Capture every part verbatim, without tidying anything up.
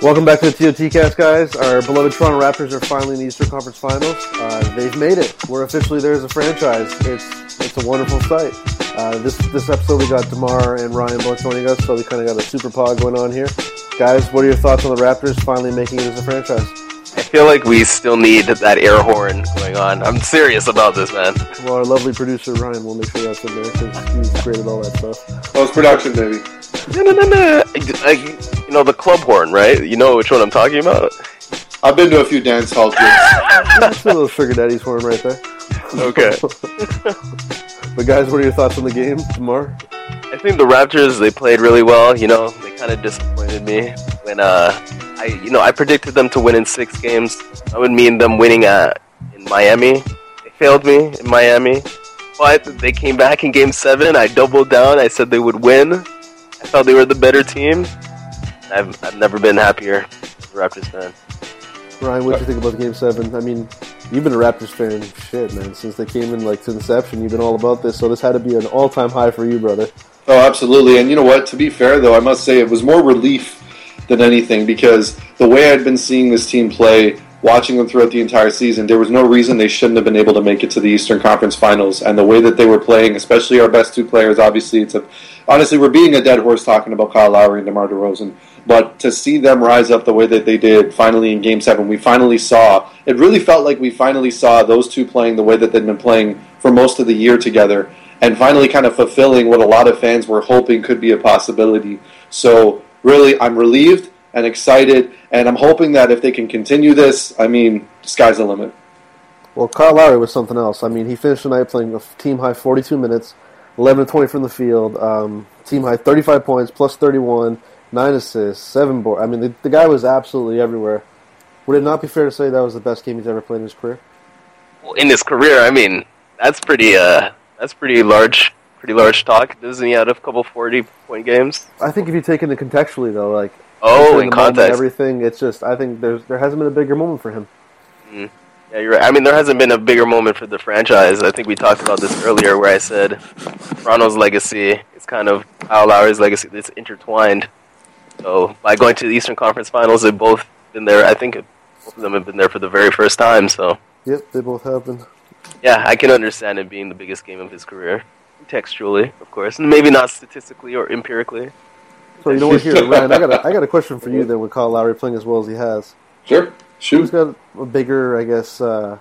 Welcome back to the T O T Cast, guys. Our beloved Toronto Raptors are finally in the Eastern Conference Finals. Uh, they've made it. We're officially there as a franchise. It's it's a wonderful sight. Uh, this this episode we got DeMar and Ryan both joining us, so we kind of got a super pod going on here. Guys, what are your thoughts on the Raptors finally making it as a franchise? I feel like we still need that air horn going on. I'm serious about this, man. Well, our lovely producer Ryan will make sure that's in there because he's created all that stuff. Post-production, baby. No, no, no, no. Like, you know, the club horn, right? You know which one I'm talking about? I've been to a few dance hall gigs. That's a little Sugar Daddy's horn right there. Okay. But guys, what are your thoughts on the game, DeMar? I think the Raptors, they played really well. You know, they kind of disappointed me when, uh, I, you know, I predicted them to win in six games. That would mean them winning uh, in Miami. They failed me in Miami. But they came back in game seven. I doubled down. I said they would win. I thought they were the better team. I've I've never been happier as a Raptors fan. Ryan, what do you think about game seven? I mean, you've been a Raptors fan, shit, man, since they came in, like, to inception. You've been all about this, so this had to be an all-time high for you, brother. Oh, absolutely. And you know what? To be fair, though, I must say it was more relief than anything because the way I'd been seeing this team play, watching them throughout the entire season, there was no reason they shouldn't have been able to make it to the Eastern Conference Finals. And the way that they were playing, especially our best two players, obviously, it's a, honestly, we're being a dead horse talking about Kyle Lowry and DeMar DeRozan. But to see them rise up the way that they did finally in Game seven, we finally saw, it really felt like we finally saw those two playing the way that they'd been playing for most of the year together and finally kind of fulfilling what a lot of fans were hoping could be a possibility. So really, I'm relieved and excited, and I'm hoping that if they can continue this, I mean, the sky's the limit. Well, Kyle Lowry was something else. I mean, he finished the night playing a team-high forty-two minutes, eleven to twenty from the field, um, team-high thirty-five points, plus thirty-one, nine assists, seven boards. I mean, the, the guy was absolutely everywhere. Would it not be fair to say that was the best game he's ever played in his career? Well, in his career, I mean, that's pretty, uh, that's pretty large, pretty large talk. Doesn't he have a couple forty-point games? I think if you take it into contextually, though, like, oh, in the context, everything, it's just, I think there's there hasn't been a bigger moment for him. Mm. Yeah, you're right. I mean, there hasn't been a bigger moment for the franchise. I think we talked about this earlier where I said Toronto's legacy is kind of Kyle Lowry's legacy. It's intertwined. So by going to the Eastern Conference Finals, they've both been there. I think both of them have been there for the very first time. So yep, they both have been. Yeah, I can understand it being the biggest game of his career, textually, of course, and maybe not statistically or empirically. So you know what? Here, Ryan, I got a, I got a question for you. Then, with Kyle Lowry playing as well as he has, sure, shoot. Who's got a bigger, I guess, uh,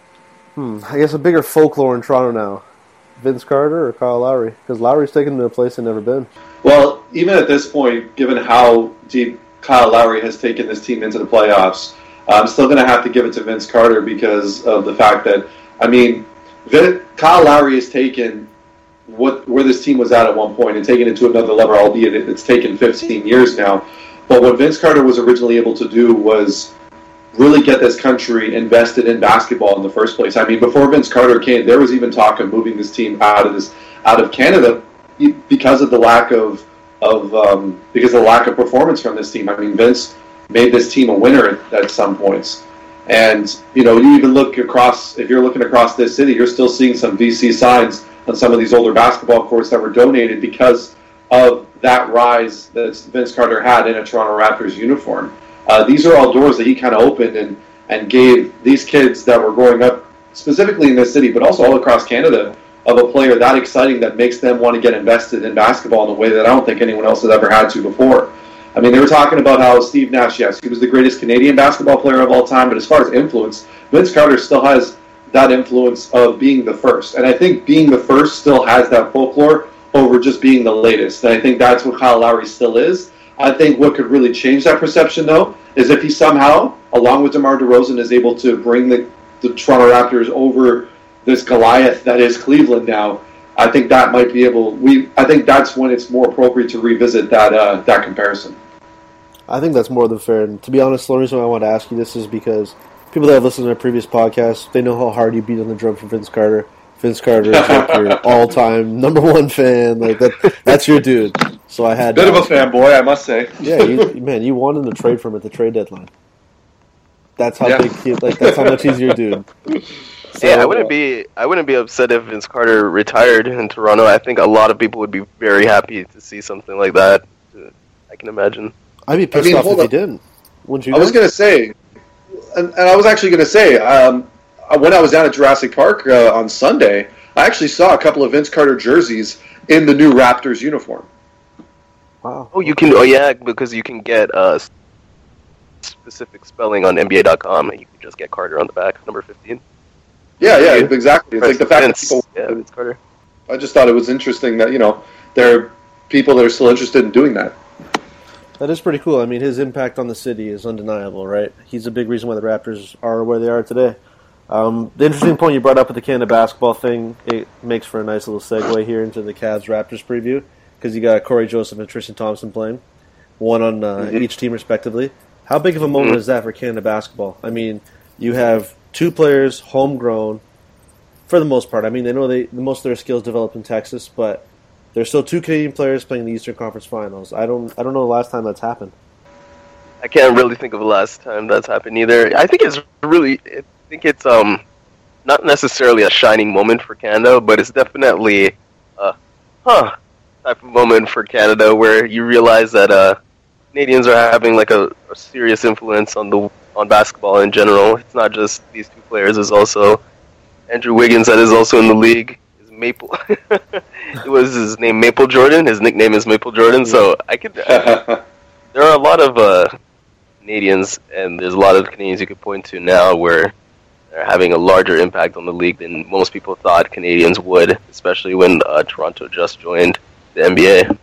hmm, I guess a bigger folklore in Toronto now, Vince Carter or Kyle Lowry? Because Lowry's taken him to a place they've never been. Well, even at this point, given how deep Kyle Lowry has taken this team into the playoffs, I'm still going to have to give it to Vince Carter because of the fact that, I mean, Vin, Kyle Lowry has taken what where this team was at at one point and taken it to another level, albeit it's taken fifteen years now. But what Vince Carter was originally able to do was really get this country invested in basketball in the first place. I mean, before Vince Carter came, there was even talk of moving this team out of this out of Canada because of the lack of of um, because of the lack of performance from this team. I mean, Vince made this team a winner at, at some points, and you know, you even look across. If you're looking across this city, you're still seeing some V C signs on some of these older basketball courts that were donated because of that rise that Vince Carter had in a Toronto Raptors uniform. Uh, these are all doors that he kind of opened and and gave these kids that were growing up specifically in this city, but also all across Canada, of a player that exciting that makes them want to get invested in basketball in a way that I don't think anyone else has ever had to before. I mean, they were talking about how Steve Nash, yes, he was the greatest Canadian basketball player of all time, but as far as influence, Vince Carter still has that influence of being the first. And I think being the first still has that folklore over just being the latest. And I think that's what Kyle Lowry still is. I think what could really change that perception, though, is if he somehow, along with DeMar DeRozan, is able to bring the, the Toronto Raptors over this Goliath that is Cleveland now. I think that might be able. We. I think that's when it's more appropriate to revisit that uh, that comparison. I think that's more than fair. And to be honest, the only reason I want to ask you this is because people that have listened to our previous podcasts, they know how hard you beat on the drum for Vince Carter. Vince Carter is like your all-time number one fan. Like that. That's your dude. So I had bit of a fanboy, I must say. Yeah, you, man, you wanted to trade for him at the trade deadline. That's how yeah. big he, like that's how much he's your dude. So, yeah, I wouldn't be I wouldn't be upset if Vince Carter retired in Toronto. I think a lot of people would be very happy to see something like that. I can imagine. I'd be pissed I mean, off if up. he didn't. Wouldn't you? I was think? going to say, and, and I was actually going to say, um, when I was down at Jurassic Park uh, on Sunday, I actually saw a couple of Vince Carter jerseys in the new Raptors uniform. Wow. Oh, you can. Oh, yeah, because you can get uh, specific spelling on N B A dot com. You can just get Carter on the back, number fifteen. Yeah, yeah, exactly. It's like the fact Vince, that people, yeah, Vince Carter. I just thought it was interesting that, you know, there are people that are still interested in doing that. That is pretty cool. I mean, his impact on the city is undeniable, right? He's a big reason why the Raptors are where they are today. Um, the interesting point you brought up with the Canada basketball thing, it makes for a nice little segue here into the Cavs-Raptors preview, because you got Corey Joseph and Tristan Thompson playing, one on uh, mm-hmm. each team respectively. How big of a moment mm-hmm. is that for Canada basketball? I mean, you have two players, homegrown, for the most part. I mean, they know they most of their skills developed in Texas, but there's still two Canadian players playing the Eastern Conference Finals. I don't, I don't know the last time that's happened. I can't really think of the last time that's happened either. I think it's really, I think it's um, not necessarily a shining moment for Canada, but it's definitely a huh type of moment for Canada where you realize that uh, Canadians are having like a, a serious influence on the on basketball in general. It's not just these two players; it's also Andrew Wiggins that is also in the league. Is Maple? It was his name Maple Jordan. His nickname is Maple Jordan. So I could. Uh, there are a lot of uh, Canadians, and there's a lot of Canadians you could point to now where they're having a larger impact on the league than most people thought Canadians would, especially when uh, Toronto just joined the N B A.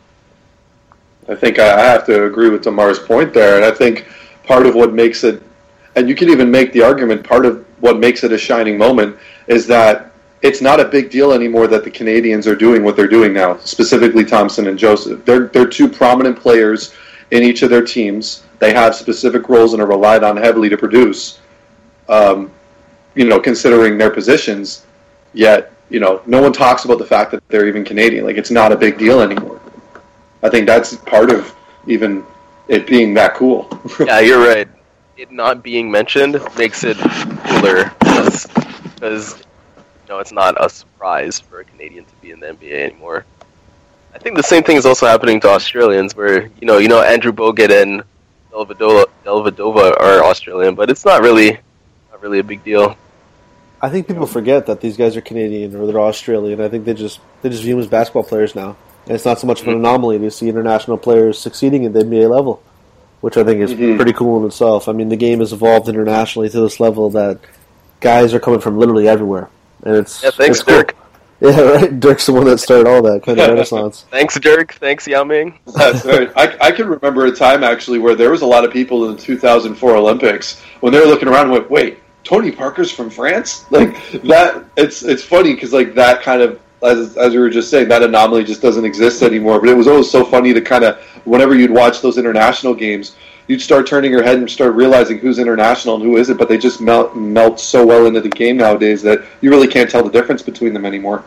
I think I have to agree with Damar's point there, and I think part of what makes it, and you can even make the argument, part of what makes it a shining moment is that it's not a big deal anymore that the Canadians are doing what they're doing now, specifically Thompson and Joseph. They're, they're two prominent players in each of their teams. They have specific roles and are relied on heavily to produce, um, you know, considering their positions, yet, you know, no one talks about the fact that they're even Canadian. Like, it's not a big deal anymore. I think that's part of even it being that cool. Yeah, you're right. It not being mentioned makes it cooler because, you know, it's not a surprise for a Canadian to be in the N B A anymore. I think the same thing is also happening to Australians where, you know, you know Andrew Bogut and Dellavedova, Dellavedova are Australian, but it's not really not really a big deal. I think people forget that these guys are Canadian or they're Australian. I think they just they just view them as basketball players now. And it's not so much of an anomaly to see international players succeeding at the N B A level, which I think is mm-hmm. pretty cool in itself. I mean, the game has evolved internationally to this level that guys are coming from literally everywhere. And it's Yeah, thanks, it's cool. Dirk. Yeah, right? Dirk's the one that started all that kind of renaissance. Thanks, Dirk. Thanks, Yao Ming. That's right. I, I can remember a time, actually, where there was a lot of people in the two thousand four Olympics when they were looking around and went, wait, Tony Parker's from France? Like, that, it's it's funny because, like, that kind of, as as we were just saying, that anomaly just doesn't exist anymore. But it was always so funny to kind of, whenever you'd watch those international games, you'd start turning your head and start realizing who's international and who isn't. But they just melt melt so well into the game nowadays that you really can't tell the difference between them anymore.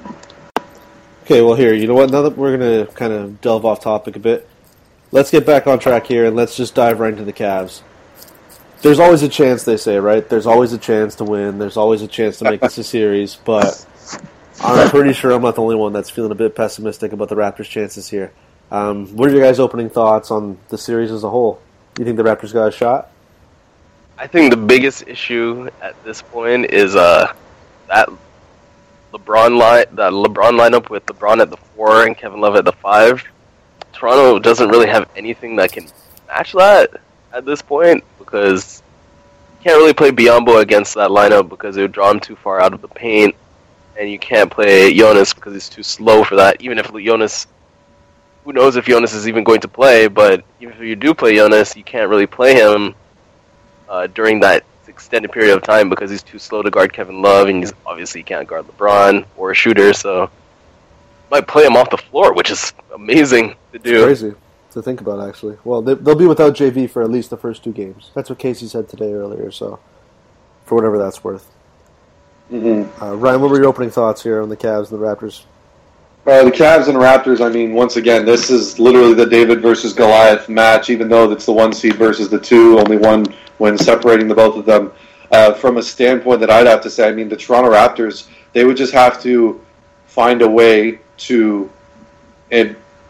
Okay, well, here, you know what? Now that we're going to kind of delve off topic a bit, let's get back on track here and let's just dive right into the Cavs. There's always a chance, they say, right? There's always a chance to win. There's always a chance to make this a series, but I'm pretty sure I'm not the only one that's feeling a bit pessimistic about the Raptors' chances here. Um, what are your guys' opening thoughts on the series as a whole? Do you think the Raptors got a shot? I think the biggest issue at this point is uh, that LeBron line, that LeBron lineup with LeBron at the four and Kevin Love at the five. Toronto doesn't really have anything that can match that at this point because you can't really play Biyombo against that lineup because it would draw him too far out of the paint, and you can't play Jonas because he's too slow for that. Even if Jonas, who knows if Jonas is even going to play, but even if you do play Jonas, you can't really play him uh, during that extended period of time because he's too slow to guard Kevin Love, and he's obviously can't guard LeBron or a shooter, so you might play him off the floor, which is amazing to do. It's crazy to think about, actually. Well, they, they'll be without J V for at least the first two games. That's what Casey said today earlier, so for whatever that's worth. Mm-hmm. Uh, Ryan, what were your opening thoughts here on the Cavs and the Raptors? Uh, the Cavs and Raptors, I mean, once again, this is literally the David versus Goliath match, even though it's the one seed versus the two, only one when separating the both of them. Uh, from a standpoint that I'd have to say, I mean, the Toronto Raptors, they would just have to find a way to, and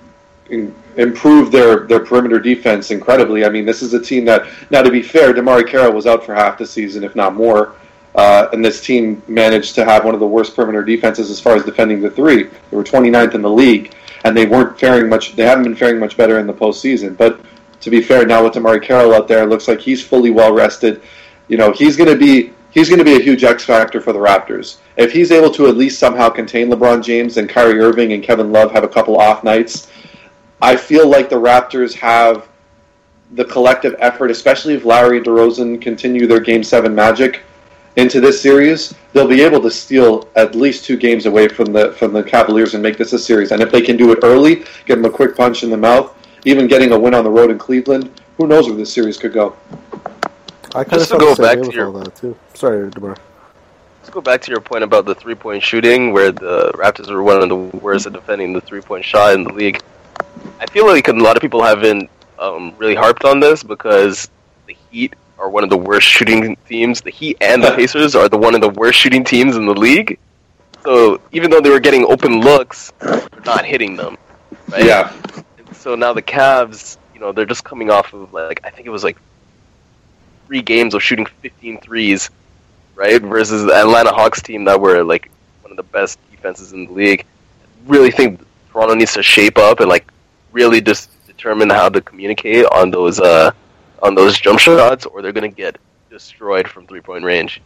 in, improve their, their perimeter defense incredibly. I mean, this is a team that, now to be fair, DeMarre Carroll was out for half the season, if not more, uh, and this team managed to have one of the worst perimeter defenses as far as defending the three. They were twenty-ninth in the league, and they weren't faring much. They haven't been faring much better in the postseason. But to be fair, now with DeMarre Carroll out there, it looks like he's fully well rested. You know, he's going to be he's going to be a huge X factor for the Raptors. If he's able to at least somehow contain LeBron James and Kyrie Irving and Kevin Love have a couple off nights, I feel like the Raptors have the collective effort, especially if Lowry and DeRozan continue their Game seven magic into this series, they'll be able to steal at least two games away from the from the Cavaliers and make this a series. And if they can do it early, give them a quick punch in the mouth, even getting a win on the road in Cleveland, who knows where this series could go. I kind Just of to go felt the same back way to with your- all that, too. Sorry, DeMar. Let's go back to your point about the three-point shooting, where the Raptors were one of the worst at defending the three-point shot in the league. I feel like a lot of people haven't um, really harped on this because the Heat are one of the worst shooting teams. The Heat and the Pacers are the one of the worst shooting teams in the league. So even though they were getting open looks, they're not hitting them. Right? Yeah. And so now the Cavs, you know, they're just coming off of, like, I think it was like three games of shooting fifteen threes, right? Versus the Atlanta Hawks team that were, like, one of the best defenses in the league. I really think Toronto needs to shape up and, like, really just determine how to communicate on those uh, on those jump shots, or they're going to get destroyed from three-point range.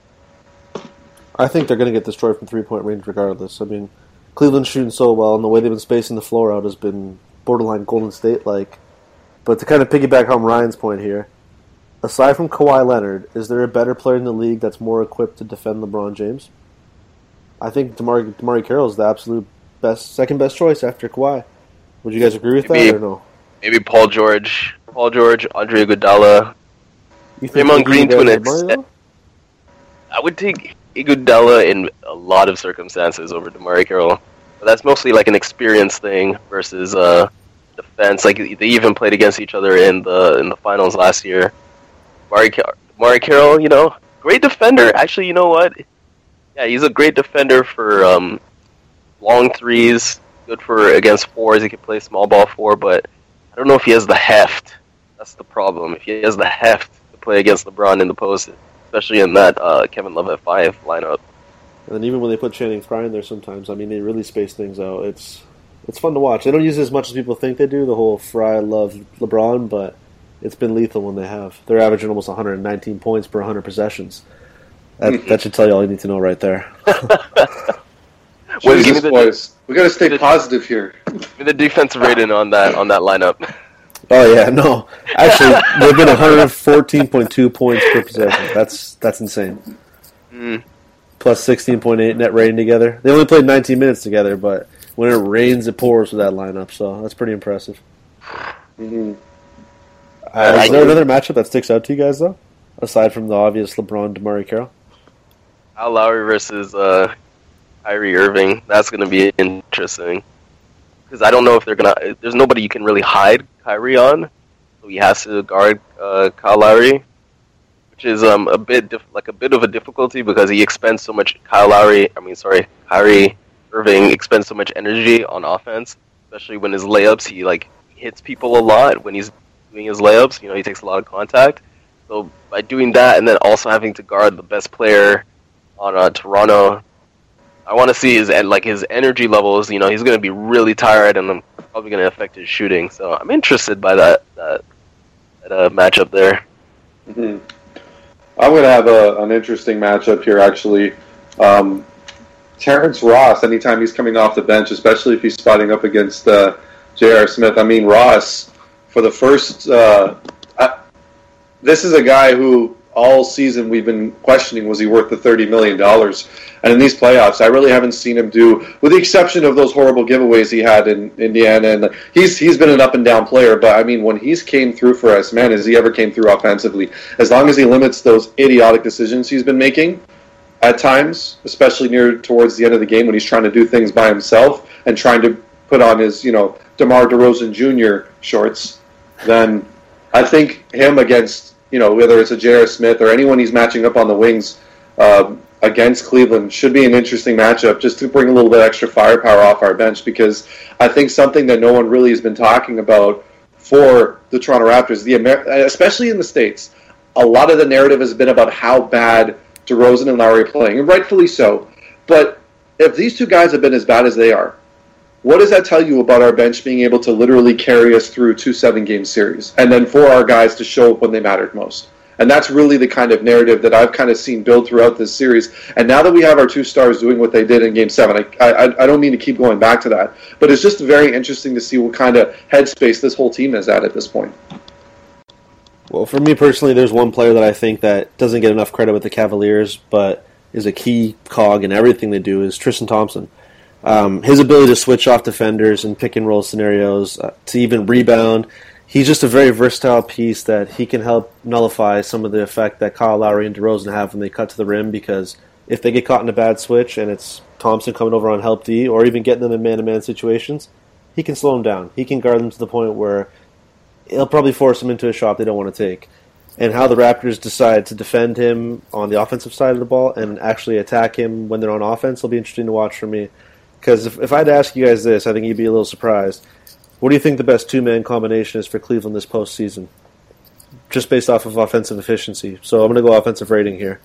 I think they're going to get destroyed from three-point range regardless. I mean, Cleveland's shooting so well, and the way they've been spacing the floor out has been borderline Golden State-like. But to kind of piggyback on Ryan's point here, aside from Kawhi Leonard, is there a better player in the league that's more equipped to defend LeBron James? I think DeMar DeMarre Carroll is the absolute best, second best choice after Kawhi. Would you guys agree with Maybe- that or no? Maybe Paul George, Paul George, Andre Iguodala. You think Draymond he's Green better to than an DeMar, extent. though? I would take Iguodala in a lot of circumstances over DeMarre Carroll. But that's mostly like an experience thing versus uh, defense. Like they even played against each other in the in the finals last year. DeMarre Car- DeMarre Carroll, you know, great defender. Actually, you know what? Yeah, he's a great defender for um, long threes. Good for against fours. He can play small ball four, but I don't know if he has the heft. That's the problem. If he has the heft to play against LeBron in the post, especially in that uh, Kevin Love at five lineup. And then even when they put Channing Frye in there sometimes, I mean, they really space things out. It's it's fun to watch. They don't use it as much as people think they do, the whole Frye, Love, LeBron, but it's been lethal when they have. They're averaging almost one hundred nineteen points per one hundred possessions. That, that should tell you all you need to know right there. Well, give me Jesus, the- boys. We got to stay positive here. Give me the defensive rating on that on that lineup. Oh, yeah, no. Actually, they've been one hundred fourteen point two points per possession. That's that's insane. Mm. Plus sixteen point eight net rating together. They only played nineteen minutes together, but when it rains, it pours with that lineup, so that's pretty impressive. Mm-hmm. Uh, is there another matchup that sticks out to you guys, though? Aside from the obvious LeBron, DeMarre Carroll? Al Lowry versus uh, Kyrie Irving. That's going to be interesting. Because I don't know if they're going to... There's nobody you can really hide Kyrie on. So he has to guard uh, Kyle Lowry. Which is um, a bit dif- like a bit of a difficulty because he expends so much... Kyle Lowry... I mean, sorry. Kyrie Irving expends so much energy on offense. Especially when his layups, he like hits people a lot when he's doing his layups. You know, he takes a lot of contact. So by doing that and then also having to guard the best player on uh, Toronto, I want to see his like his energy levels. You know, he's going to be really tired, and I'm probably going to affect his shooting. So I'm interested by that that, that uh, matchup there. Mm-hmm. I'm going to have a, an interesting matchup here, actually. Um, Terrence Ross, anytime he's coming off the bench, especially if he's spotting up against uh, J R. Smith. I mean, Ross, for the first... Uh, I, this is a guy who all season we've been questioning, was he worth the thirty million dollars? And in these playoffs, I really haven't seen him do, with the exception of those horrible giveaways he had in Indiana. And he's he's been an up-and-down player, but, I mean, when he's came through for us, man, as he ever came through offensively, as long as he limits those idiotic decisions he's been making at times, especially near towards the end of the game when he's trying to do things by himself and trying to put on his, you know, DeMar DeRozan Junior shorts, then I think him against, you know, whether it's a J R. Smith or anyone he's matching up on the wings, um, against Cleveland should be an interesting matchup just to bring a little bit extra firepower off our bench, because I think something that no one really has been talking about for the Toronto Raptors, the Amer- especially in the States, a lot of the narrative has been about how bad DeRozan and Lowry are playing, and rightfully so. But if these two guys have been as bad as they are, what does that tell you about our bench being able to literally carry us through two seven-game series, and then for our guys to show up when they mattered most? And that's really the kind of narrative that I've kind of seen build throughout this series. And now that we have our two stars doing what they did in Game seven, I, I, I don't mean to keep going back to that, but it's just very interesting to see what kind of headspace this whole team is at at this point. Well, for me personally, there's one player that I think that doesn't get enough credit with the Cavaliers, but is a key cog in everything they do, is Tristan Thompson. Um, his ability to switch off defenders in pick-and-roll scenarios, uh, to even rebound. He's just a very versatile piece that he can help nullify some of the effect that Kyle Lowry and DeRozan have when they cut to the rim, because if they get caught in a bad switch and it's Thompson coming over on help D or even getting them in man-to-man situations, he can slow them down. He can guard them to the point where he'll probably force them into a shot they don't want to take. And how the Raptors decide to defend him on the offensive side of the ball and actually attack him when they're on offense will be interesting to watch for me. Because if, if I had to ask you guys this, I think you'd be a little surprised. What do you think the best two-man combination is for Cleveland this postseason? Just based off of offensive efficiency. So I'm going to go offensive rating here.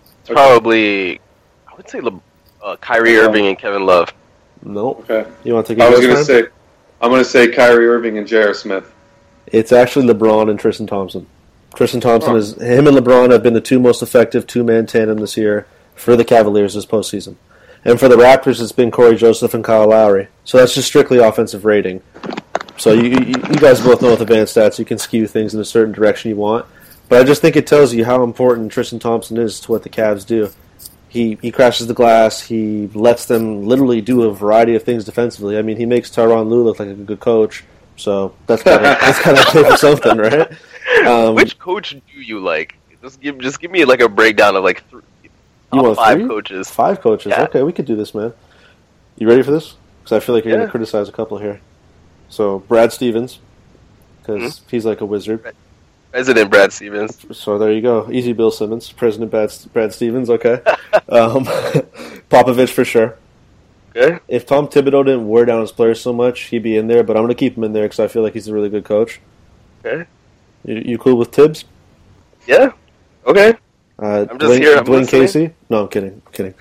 Probably, I would say Le- uh, Kyrie Irving and Kevin Love. No. Okay. You want to take a I was guess, going to Ryan? say, I'm going to say Kyrie Irving and J R. Smith. It's actually LeBron and Tristan Thompson. Tristan Thompson Oh. is him and LeBron have been the two most effective two-man tandem this year for the Cavaliers this postseason. And for the Raptors, it's been Corey Joseph and Kyle Lowry. So that's just strictly offensive rating. So you, you, you guys both know with advanced stats, you can skew things in a certain direction you want. But I just think it tells you how important Tristan Thompson is to what the Cavs do. He he crashes the glass. He lets them literally do a variety of things defensively. I mean, he makes Tyronn Lue look like a good coach. So that's kind of that's kind of for something, right? Um, Which coach do you like? Just give just give me like a breakdown of like three, You want five three? coaches. Five coaches. Yeah. Okay, we could do this, man. You ready for this? Because I feel like you're going Yeah. to criticize a couple here. So Brad Stevens, because Mm-hmm. he's like a wizard. President Brad Stevens. So there you go. Easy Bill Simmons. President Brad, Brad Stevens, okay. um, Popovich for sure. Okay. If Tom Thibodeau didn't wear down his players so much, he'd be in there, but I'm going to keep him in there because I feel like he's a really good coach. Okay. You, you cool with Tibbs? Yeah. Okay. Uh, I'm just Dwayne, here, I'm Dwayne listening. Casey? No, I'm kidding. I'm kidding.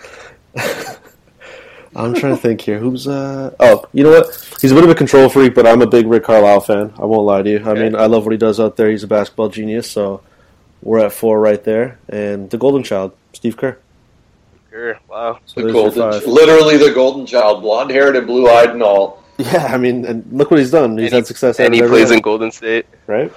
I'm trying to think here. Who's, uh... Oh, you know what? He's a bit of a control freak, but I'm a big Rick Carlisle fan. I won't lie to you. I Okay. mean, I love what he does out there. He's a basketball genius, so we're at four right there. And the golden child, Steve Kerr. Sure. Wow. So The there's your golden, five. literally the golden child, blonde-haired and blue-eyed and all. Yeah, I mean, and look what he's done. He's And he- had success And out he of plays everyone, in Golden State. right?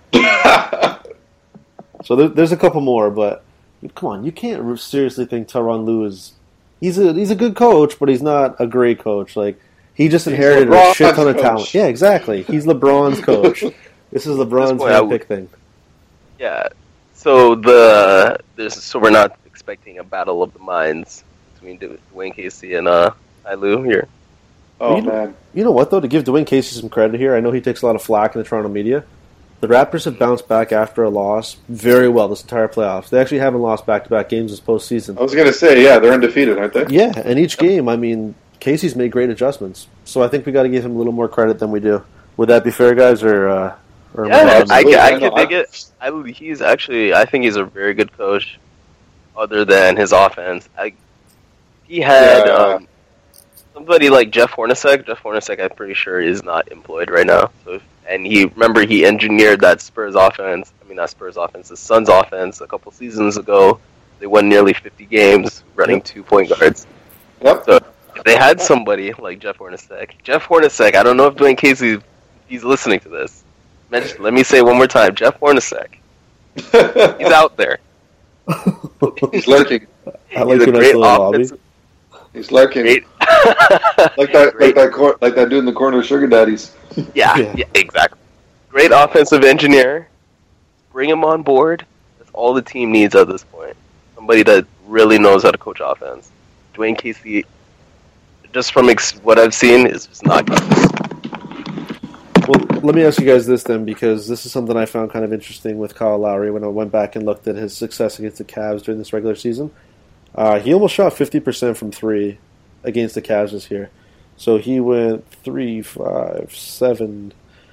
So there, there's a couple more, but come on, you can't seriously think Tyronn Lue is... He's a he's a good coach, but he's not a great coach. Like he just inherited a LeBron's shit ton of coach. talent. Yeah, exactly. He's LeBron's coach. This is LeBron's point, I handpick would- thing. Yeah. So the this so we're not expecting a battle of the minds between Du- Dwayne Casey and uh Ty Lue here. Oh, You know- man. You know what though? To give Dwayne Casey some credit here, I know he takes a lot of flack in the Toronto media. The Raptors have bounced back after a loss very well this entire playoffs. They actually haven't lost back-to-back games this postseason. I was going to say, yeah, they're undefeated, aren't they? Yeah, and each game, I mean, Casey's made great adjustments. So I think we got to give him a little more credit than we do. Would that be fair, guys? Or, uh, or am I Yeah, wrong? I, absolutely. can- I I can know. dig it. I, he's actually I think he's a very good coach. Other than his offense, I he had Yeah. um, somebody like Jeff Hornacek. Jeff Hornacek, I'm pretty sure, is not employed right now. So, if, and he remember he engineered that Spurs offense. I mean, not Spurs offense, the Suns offense a couple seasons ago. They won nearly fifty games running Yep. two point guards. Yep. So if they had somebody like Jeff Hornacek, Jeff Hornacek. I don't know if Dwayne Casey, if he's listening to this. Mention- Let me say it one more time, Jeff Hornacek. He's out there. He's lurking. I like He's a when I great still in the lobby. offensive. He's lurking. Great. Like that, like Great. that, cor- like that dude in the corner of Sugar Daddies. Yeah, Yeah. yeah, exactly. Great offensive engineer. Bring him on board. That's all the team needs at this point. Somebody that really knows how to coach offense. Dwayne Casey, just from ex- what I've seen, is just not good. Well, let me ask you guys this then, because this is something I found kind of interesting with Kyle Lowry when I went back and looked at his success against the Cavs during this regular season. Uh, he almost shot fifty percent from three against the Cavs this year. So he went three, five, seven.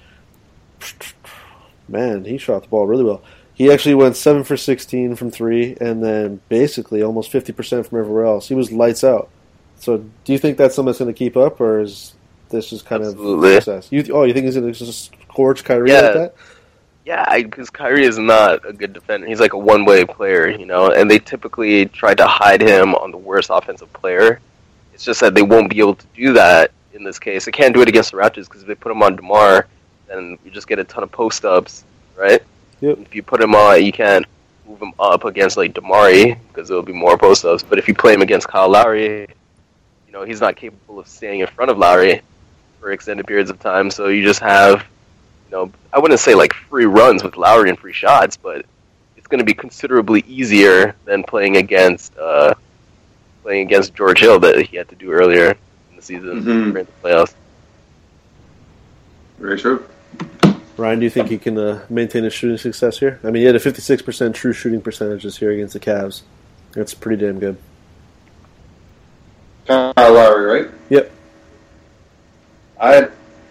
Man, he shot the ball really well. He actually went seven for sixteen from three, and then basically almost fifty percent from everywhere else. He was lights out. So do you think that's something that's going to keep up, or is this just kind Absolutely. of success? You, oh, you think he's going to just scorch Kyrie Yeah. like that? Yeah, because Kyrie is not a good defender. He's like a one-way player, you know, and they typically try to hide him on the worst offensive player. It's just that they won't be able to do that in this case. They can't do it against the Raptors because if they put him on DeMar, then you just get a ton of post-ups, right? Yep. If you put him on, you can't move him up against, like, DeMar because there will be more post-ups. But if you play him against Kyle Lowry, you know, he's not capable of staying in front of Lowry for extended periods of time, so you just have... know, I wouldn't say like free runs with Lowry and free shots, but it's going to be considerably easier than playing against uh, playing against George Hill that he had to do earlier in the season Mhm. during the playoffs. Very true. Ryan, do you think he can uh, maintain his shooting success here? I mean, he had a fifty-six percent true shooting percentage this year against the Cavs. That's pretty damn good. Kyle Lowry, right? Yep. I.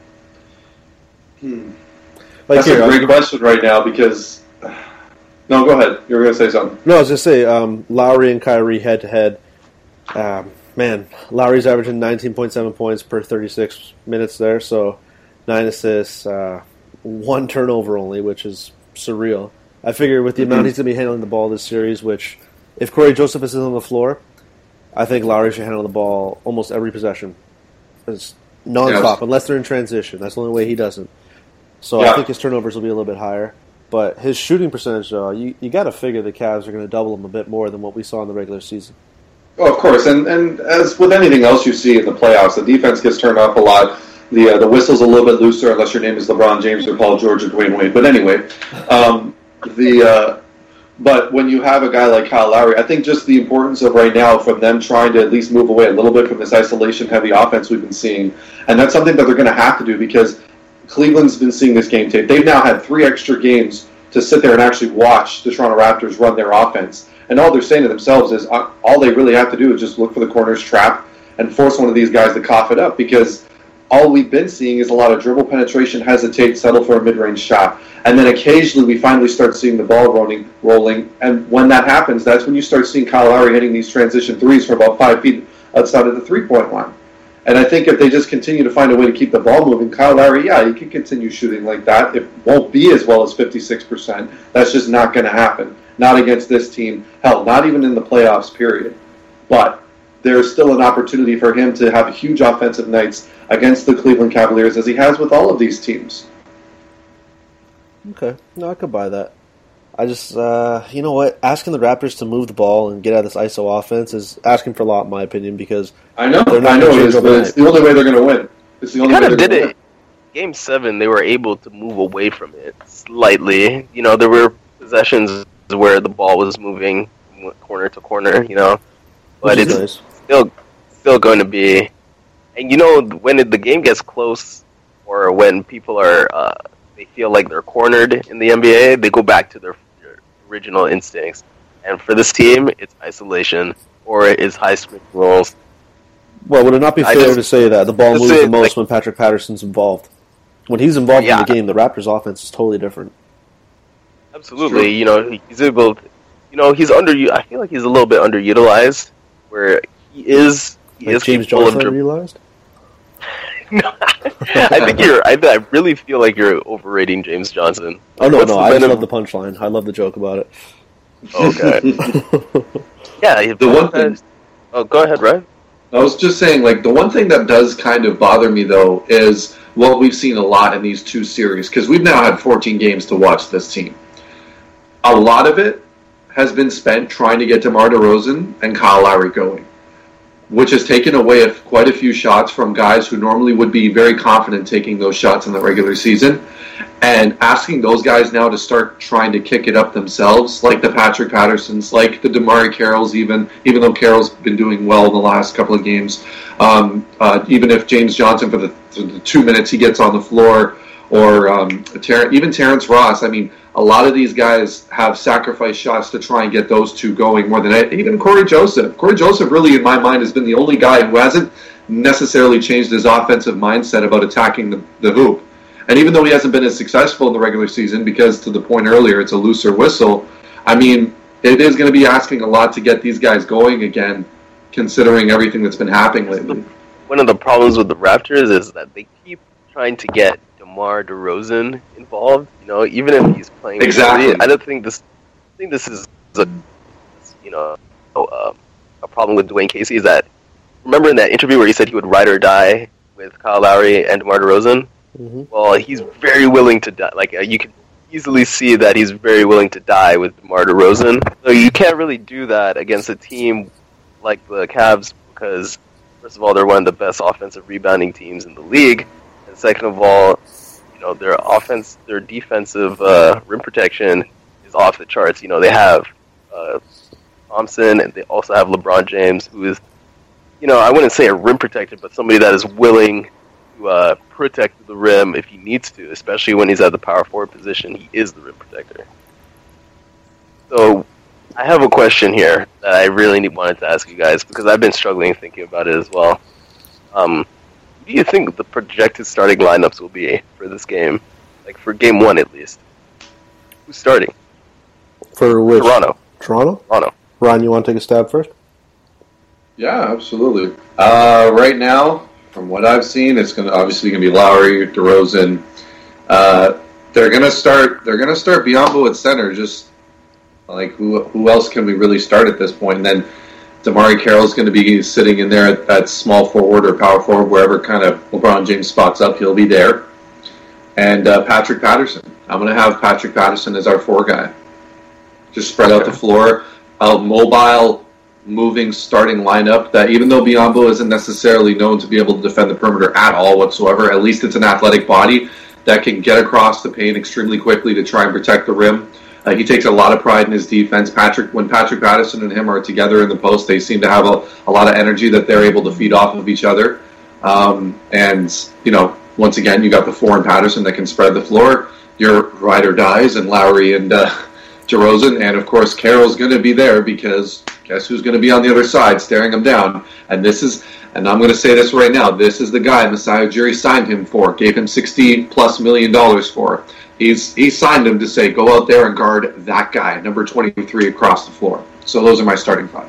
Hmm. Like That's here, a great um, question right now because. No, go ahead. You were going to say something. No, I was just say um, Lowry and Kyrie head to head. Um, man, Lowry's averaging nineteen point seven points per thirty-six minutes there, so nine assists, uh, one turnover only, which is surreal. I figure with the Mm-hmm. amount he's going to be handling the ball this series, which if Corey Joseph is on the floor, I think Lowry should handle the ball almost every possession. It's nonstop, Yes. unless they're in transition. That's the only way he doesn't. So Yeah. I think his turnovers will be a little bit higher. But his shooting percentage, uh, you, you got to figure the Cavs are going to double him a bit more than what we saw in the regular season. Oh, of course, and and as with anything else you see in the playoffs, the defense gets turned off a lot. The uh, the whistle's a little bit looser unless your name is LeBron James or Paul George or Dwayne Wade. But anyway, um, the uh, but when you have a guy like Kyle Lowry, I think just the importance of right now from them trying to at least move away a little bit from this isolation-heavy offense we've been seeing, and that's something that they're going to have to do because Cleveland's been seeing this game tape. They've now had three extra games to sit there and actually watch the Toronto Raptors run their offense. And all they're saying to themselves is uh, all they really have to do is just look for the corners, trap, and force one of these guys to cough it up because all we've been seeing is a lot of dribble penetration, hesitate, settle for a mid-range shot. And then occasionally we finally start seeing the ball rolling, rolling. And when that happens, that's when you start seeing Kyle Lowry hitting these transition threes from about five feet outside of the three-point line. And I think if they just continue to find a way to keep the ball moving, Kyle Lowry, yeah, he can continue shooting like that. It won't be as well as fifty-six percent. That's just not going to happen. Not against this team. Hell, not even in the playoffs, period. But there's still an opportunity for him to have huge offensive nights against the Cleveland Cavaliers, as he has with all of these teams. Okay. No, I could buy that. I just, uh, you know what? Asking the Raptors to move the ball and get out of this I S O offense is asking for a lot, in my opinion, because I know, They're not I know gonna it change is, but overnight. it's the only way they're going to win. It's the They only way kind they're of did going to it. Game seven, they were able to move away from it slightly. You know, there were possessions where the ball was moving corner to corner, you know. But which is it's nice. still still going to be... And you know, when it, the game gets close or when people are... Uh, they feel like they're cornered in the N B A, they go back to their, their original instincts. And for this team, it's isolation or it's high screen rolls. Well, would it not be I fair just- to say that the ball that's moves the it, most like- when Patrick Patterson's involved? When he's involved Yeah. in the game, the Raptors' offense is totally different. Absolutely, Sure. you know, he's able to, you know, he's under, I feel like he's a little bit underutilized, where he is, he Like is James capable of Johnson drib- realized? I think you're, I, I really feel like you're overrating James Johnson. Oh, no, What's no, the I just venom- love the punchline. I love the joke about it. Okay. Yeah, The one thing- Oh, go ahead, Ryan. I was just saying, like, the one thing that does kind of bother me, though, is what we've seen a lot in these two series, because we've now had fourteen games to watch this team. A lot of it has been spent trying to get DeMar DeRozan and Kyle Lowry going, which has taken away a, quite a few shots from guys who normally would be very confident taking those shots in the regular season, and asking those guys now to start trying to kick it up themselves, like the Patrick Pattersons, like the DeMar Carrolls, even even though Carroll's been doing well in the last couple of games. Um, uh, even if James Johnson, for the, for the two minutes he gets on the floor, or um, Ter- even Terrence Ross. I mean, a lot of these guys have sacrificed shots to try and get those two going more than it. Even Corey Joseph. Corey Joseph really, in my mind, has been the only guy who hasn't necessarily changed his offensive mindset about attacking the, the hoop. And even though he hasn't been as successful in the regular season, because to the point earlier, it's a looser whistle, I mean, it is going to be asking a lot to get these guys going again, considering everything that's been happening lately. One of the problems with the Raptors is that they keep trying to get DeMar DeRozan involved. You know, even if he's playing exactly, early, I don't think this. I think this is a, you know, a, a problem with Dwayne Casey. Is that remember in that interview where he said he would ride or die with Kyle Lowry and DeMar DeRozan? Mm-hmm. Well, he's very willing to die. Like uh, you can easily see that he's very willing to die with DeMar DeRozan. So you can't really do that against a team like the Cavs because, first of all, they're one of the best offensive rebounding teams in the league, and second of all, you know, their offense, their defensive uh, rim protection is off the charts. You know, they have uh, Thompson, and they also have LeBron James, who is, you know, I wouldn't say a rim protector, but somebody that is willing to uh, protect the rim if he needs to, especially when he's at the power forward position. He is the rim protector. So I have a question here that I really need, wanted to ask you guys, because I've been struggling thinking about it as well. Um, who do you think the projected starting lineups will be for this game? Like, for game one, at least. Who's starting? For which? Toronto. Toronto? Toronto. Ryan, you want to take a stab first? Yeah, absolutely. Uh, right now, from what I've seen, it's going to obviously going to be Lowry, DeRozan. Uh, they're going to start. They're going to start Biyombo at center. Just like who? Who else can we really start at this point? And then Damari Carroll's going to be sitting in there at, at small forward or power forward, wherever kind of LeBron James spots up. He'll be there. And uh, Patrick Patterson. I'm going to have Patrick Patterson as our four guy. Just spread out the floor. A mobile, moving starting lineup that even though Biyombo isn't necessarily known to be able to defend the perimeter at all whatsoever, at least it's an athletic body that can get across the paint extremely quickly to try and protect the rim. Uh, he takes a lot of pride in his defense. Patrick, when Patrick Patterson and him are together in the post, they seem to have a, a lot of energy that they're able to feed off of each other. Um, and, you know, once again, you got the four in Patterson that can spread the floor. Your ride or dies and Lowry and uh, DeRozan, and of course Carroll's going to be there because guess who's going to be on the other side staring him down? And this is, and I'm going to say this right now, this is the guy Masai Ujiri signed him for, gave him sixty plus million dollars for. He's he signed him to say go out there and guard that guy, number twenty-three across the floor. So those are my starting five.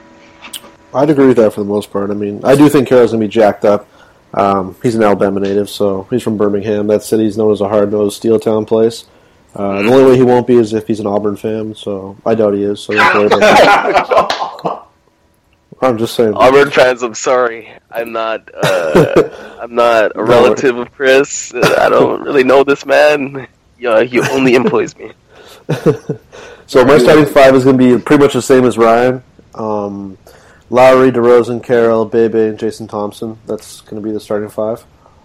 I'd agree with that for the most part. I mean, I do think Carroll's going to be jacked up. Um, he's an Alabama native, so he's from Birmingham. That city's known as a hard-nosed steel town place. Uh, the only way he won't be is if he's an Auburn fan, so I doubt he is. So don't worry about that. I'm just saying. Auburn fans, I'm sorry. I'm not. Uh, I'm not a relative of Chris. I don't really know this man. Yeah, he only employs me. So my starting five is going to be pretty much the same as Ryan. Um, Lowry, DeRozan, Carroll, Bebe, and Jason Thompson. That's going to be the starting five.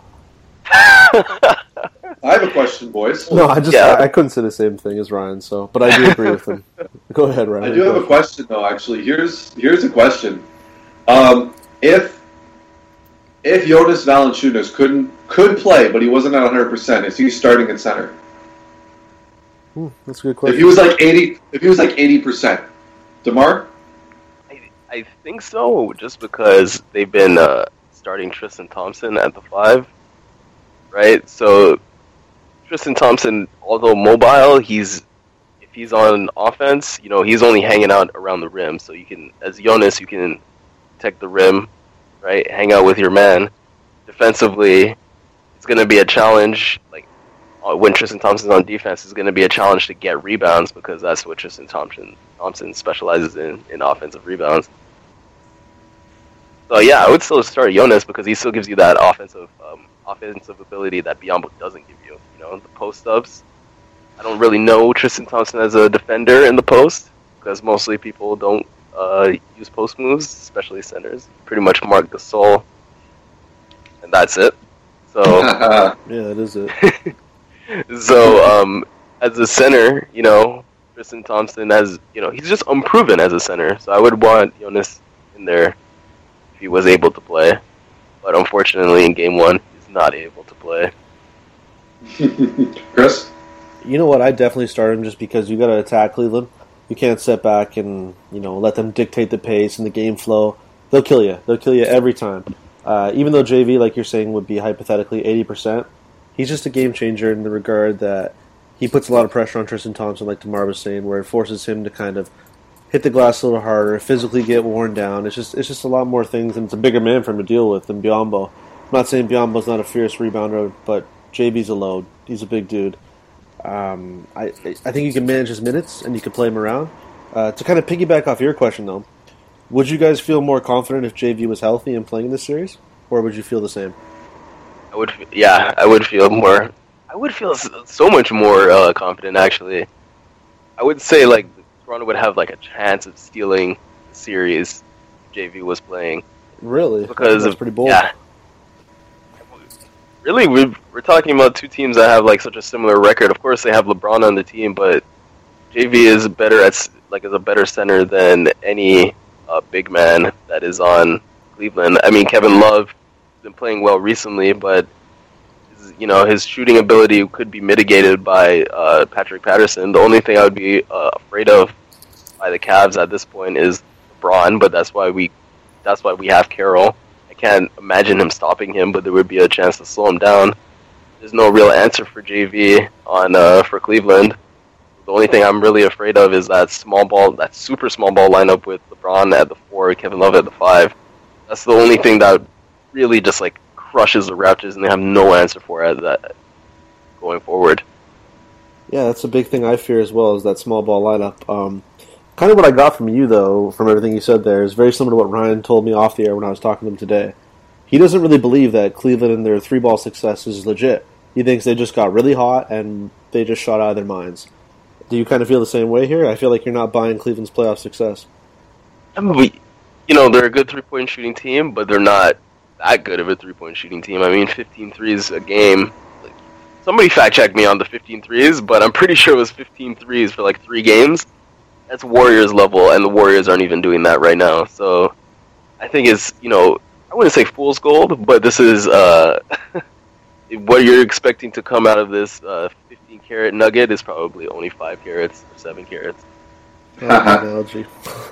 I have a question, boys. No, I just yeah. I, I couldn't say the same thing as Ryan, so but I do agree with him. Go ahead, Ryan. I do have a question though. Actually, here's here's a question. Um, if if Jonas Valanciunas couldn't could play, but he wasn't at one hundred percent, is he starting at center? Hmm, that's a good question. If he was like eighty, if he was like eighty percent, DeMar? I, I think so, just because they've been uh, starting Tristan Thompson at the five, right? So Tristan Thompson, although mobile, he's if he's on offense, you know, he's only hanging out around the rim. So you can, as Jonas, you can protect the rim, right? Hang out with your man. Defensively, it's going to be a challenge. Like when Tristan Thompson's on defense, it's going to be a challenge to get rebounds because that's what Tristan Thompson Thompson specializes in in offensive rebounds. So yeah, I would still start Jonas because he still gives you that offensive um, offensive ability that Biyombo doesn't give you. You know, the post ups. I don't really know Tristan Thompson as a defender in the post because mostly people don't uh, use post moves, especially centers. Pretty much Marc Gasol, and that's it. So yeah, that is it. so um, as a center, you know, Tristan Thompson has, you know, he's just unproven as a center. So I would want Jonas in there if he was able to play, but unfortunately in game one he's not able to play. Chris? You know what? I definitely start him just because you got to attack Cleveland. You can't sit back and you know let them dictate the pace and the game flow. They'll kill you. They'll kill you every time. Uh, even though J V, like you're saying, would be hypothetically eighty percent, he's just a game changer in the regard that he puts a lot of pressure on Tristan Thompson, like Tamar was saying, where it forces him to kind of hit the glass a little harder, physically get worn down. It's just it's just a lot more things, and it's a bigger man for him to deal with than Biyombo. I'm not saying Biyombo's not a fierce rebounder, but J V's a load. He's a big dude. Um, I I think you can manage his minutes, and you can play him around. Uh, to kind of piggyback off your question, though, would you guys feel more confident if J V was healthy and playing in this series, or would you feel the same? I would, yeah, I would feel more. I would feel so much more uh, confident. Actually, I would say like Toronto would have like a chance of stealing the series if J V was playing. Really? Because that's of, pretty bold. Yeah. Really, we're, we're talking about two teams that have like such a similar record. Of course, they have LeBron on the team, but J V is better at like is a better center than any uh, big man that is on Cleveland. I mean, Kevin Love has been playing well recently, but his, you know his shooting ability could be mitigated by uh, Patrick Patterson. The only thing I would be uh, afraid of by the Cavs at this point is LeBron, but that's why we that's why we have Carroll. I can't imagine him stopping him, but there would be a chance to slow him down. There's no real answer for J V on uh, for Cleveland. The only thing I'm really afraid of is that small ball, that super small ball lineup with LeBron at the four, Kevin Love at the five. That's the only thing that really just like crushes the Raptors, and they have no answer for it that going forward. Yeah, that's a big thing I fear as well, is that small ball lineup. Um, kind of what I got from you, though, from everything you said there, is very similar to what Ryan told me off the air when I was talking to him today. He doesn't really believe that Cleveland and their three-ball success is legit. He thinks they just got really hot and they just shot out of their minds. Do you kind of feel the same way here? I feel like you're not buying Cleveland's playoff success. I mean, we, you know, they're a good three-point shooting team, but they're not that good of a three-point shooting team. I mean, fifteen threes a game. Like, somebody fact-checked me on the fifteen threes, but I'm pretty sure it was fifteen threes for like three games. That's Warriors level, and the Warriors aren't even doing that right now. So I think it's, you know, I wouldn't say fool's gold, but this is uh, what you're expecting to come out of this uh, fifteen carat nugget is probably only five carats or seven carats. Oh, analogy.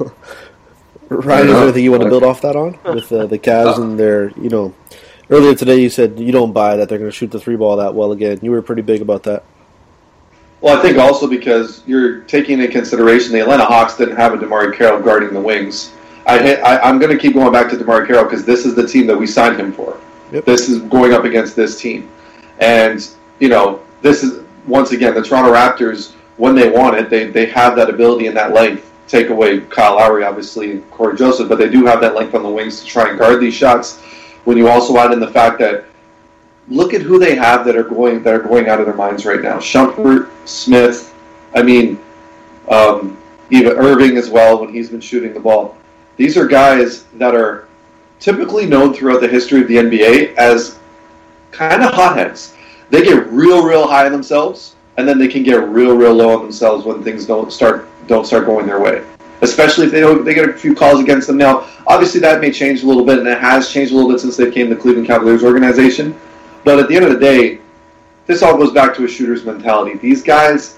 Ryan, is there anything you want to build off that on with uh, the Cavs and their, you know, earlier today you said you don't buy that they're going to shoot the three ball that well again. You were pretty big about that. Well, I think also because you're taking into consideration the Atlanta Hawks didn't have a DeMar Carroll guarding the wings. I, I, I'm going to keep going back to DeMar Carroll because this is the team that we signed him for. Yep. This is going up against this team. And, you know, this is, once again, the Toronto Raptors, when they want it, they, they have that ability and that length. Take away Kyle Lowry, obviously, and Corey Joseph, but they do have that length on the wings to try and guard these shots. When you also add in the fact that look at who they have that are going that are going out of their minds right now. Shumpert, Smith, I mean, um, even Irving as well when he's been shooting the ball. These are guys that are typically known throughout the history of the N B A as kind of hotheads. They get real, real high on themselves, and then they can get real, real low on themselves when things don't start don't start going their way. Especially if they don't, they get a few calls against them. Now, obviously that may change a little bit, and it has changed a little bit since they came to the Cleveland Cavaliers organization. But at the end of the day, this all goes back to a shooter's mentality. These guys,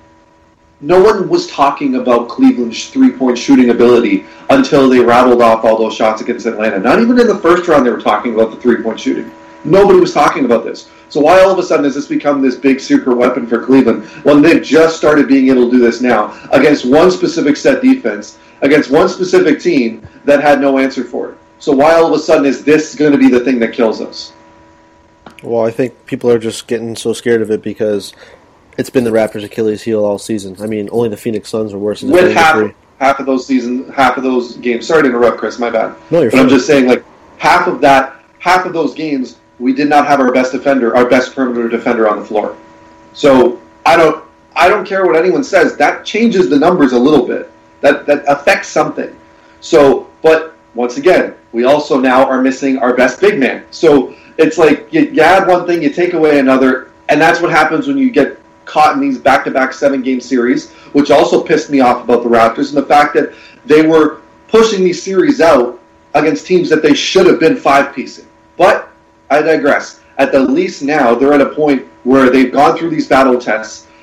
no one was talking about Cleveland's three-point shooting ability until they rattled off all those shots against Atlanta. Not even in the first round they were talking about the three-point shooting. Nobody was talking about this. So why all of a sudden has this become this big secret weapon for Cleveland when they've just started being able to do this now against one specific set defense, against one specific team that had no answer for it? So why all of a sudden is this going to be the thing that kills us? Well, I think people are just getting so scared of it because it's been the Raptors' Achilles heel all season. I mean, only the Phoenix Suns are worse than With half, half of those seasons, half of those games. Sorry to interrupt, Chris. My bad. No, you're but fine. I'm just saying, like half of that, half of those games, we did not have our best defender, our best perimeter defender on the floor. So I don't, I don't care what anyone says. That changes the numbers a little bit. That that affects something. So, but once again, we also now are missing our best big man. So it's like you, you add one thing, you take away another, and that's what happens when you get caught in these back-to-back seven-game series, which also pissed me off about the Raptors, and the fact that they were pushing these series out against teams that they should have been five-piecing. But I digress. At the least now, they're at a point where they've gone through these battle tests.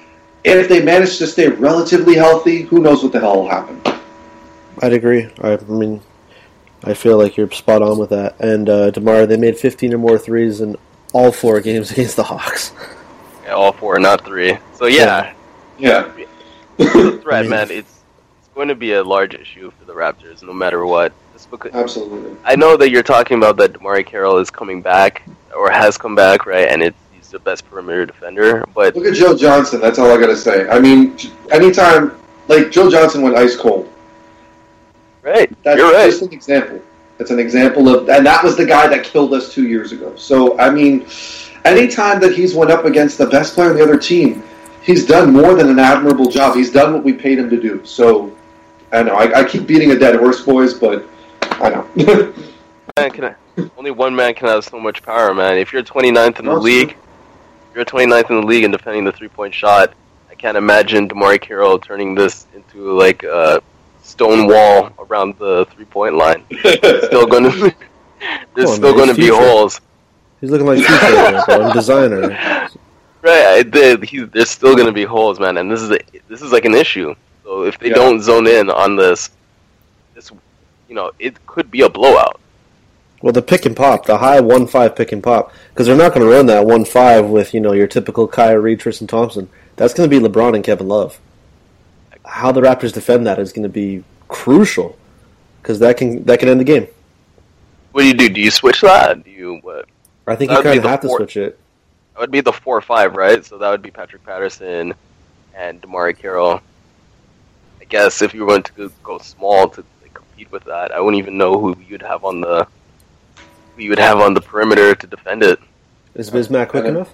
if they manage to stay relatively healthy, who knows what the hell will happen. I'd agree. I, I mean, I feel like you're spot on with that. And uh, DeMar, they made fifteen or more threes in all four games against the Hawks. Yeah, all four, not three. So yeah, Yeah. the threat, man. It's it's going to be a large issue for the Raptors, no matter what. Just because Absolutely. I know that you're talking about that DeMarre Carroll is coming back or has come back, right? And it's he's the best perimeter defender, but Look at Joe Johnson. That's all I got to say. I mean, anytime, like, Joe Johnson went ice cold. right, That's you're right. just an example. It's an example of, and that was the guy that killed us two years ago. So, I mean, anytime that he's went up against the best player on the other team, he's done more than an admirable job. He's done what we paid him to do. So, I know, I, I keep beating a dead horse, boys, but I know. Man can, only one man can have so much power, man. If you're twenty-ninth in the That's league, true. if you're twenty-ninth in the league and defending the three-point shot, I can't imagine DeMarre Carroll turning this into like a stone wall around the three-point line. There's still going to there's on, still man, going to he's be future. holes. He's looking like future bro, designer. Right, I did. He, there's still going to be holes, man, and this is a, this is like an issue. So if they Yeah. don't zone in on this, this, you know, it could be a blowout. Well, the pick and pop, the high one five pick and pop, because they're not going to run that one five with, you know, your typical Kyrie, Tristan Thompson. That's going to be LeBron and Kevin Love. How the Raptors defend that is going to be crucial, because that can that can end the game. What do you do? Do you switch that? Do you what? I think That you would be kind of the have to four- switch it. That would be the four or five, right? So that would be Patrick Patterson and DeMarre Carroll. I guess if you were going to go- go small to like, compete with that, I wouldn't even know who you'd have on the who you would have on the perimeter to defend it. Is Bismack quick Uh, enough?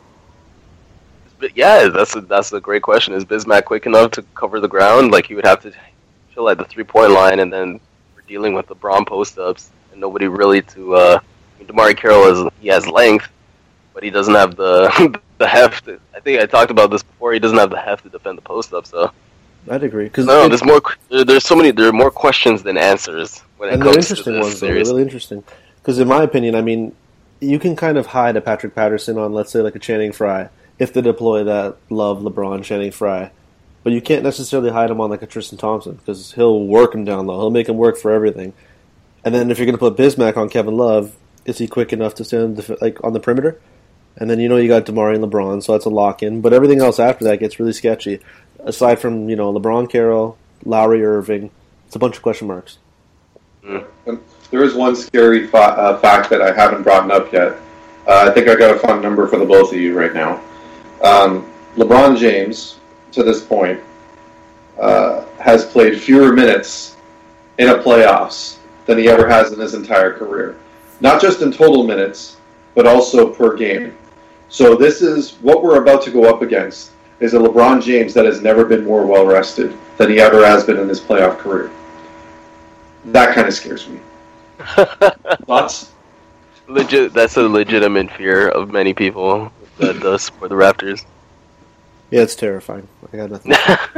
But yeah, that's a, that's a great question. Is Bismack quick enough to cover the ground? Like, he would have to chill at the three-point line, and then we're dealing with LeBron post-ups, and nobody really to... Uh, I mean, DeMarre Carroll, is he has length, but he doesn't have the the heft. To, I think I talked about this before. He doesn't have the heft to defend the post-up, so... I'd agree. Cause No, it- there's more. There, there's so many. There are more questions than answers when it and they're comes to interesting this ones, though. They're series. really interesting. Because in my opinion, I mean, you can kind of hide a Patrick Patterson on, let's say, like a Channing Frye, if they deploy that Love, LeBron, Channing Frye. But you can't necessarily hide him on like a Tristan Thompson, because he'll work him down low. He'll make him work for everything. And then if you're going to put Bismack on Kevin Love, is he quick enough to stand def- like on the perimeter? And then you know you got DeMar and LeBron, so that's a lock-in. But everything else after that gets really sketchy. Aside from, you know, LeBron Carroll, Lowry Irving, it's a bunch of question marks. And there is one scary fa- uh, fact that I haven't brought up yet. Uh, I think I got a fun number for the both of you right now. Um, LeBron James, to this point, uh, has played fewer minutes in a playoffs than he ever has in his entire career. Not just in total minutes, but also per game. So this is what we're about to go up against, is a LeBron James that has never been more well-rested than he ever has been in his playoff career. That kind of scares me. Thoughts? Legit. That's a legitimate fear of many people that does support the Raptors. Yeah, it's terrifying. I got nothing.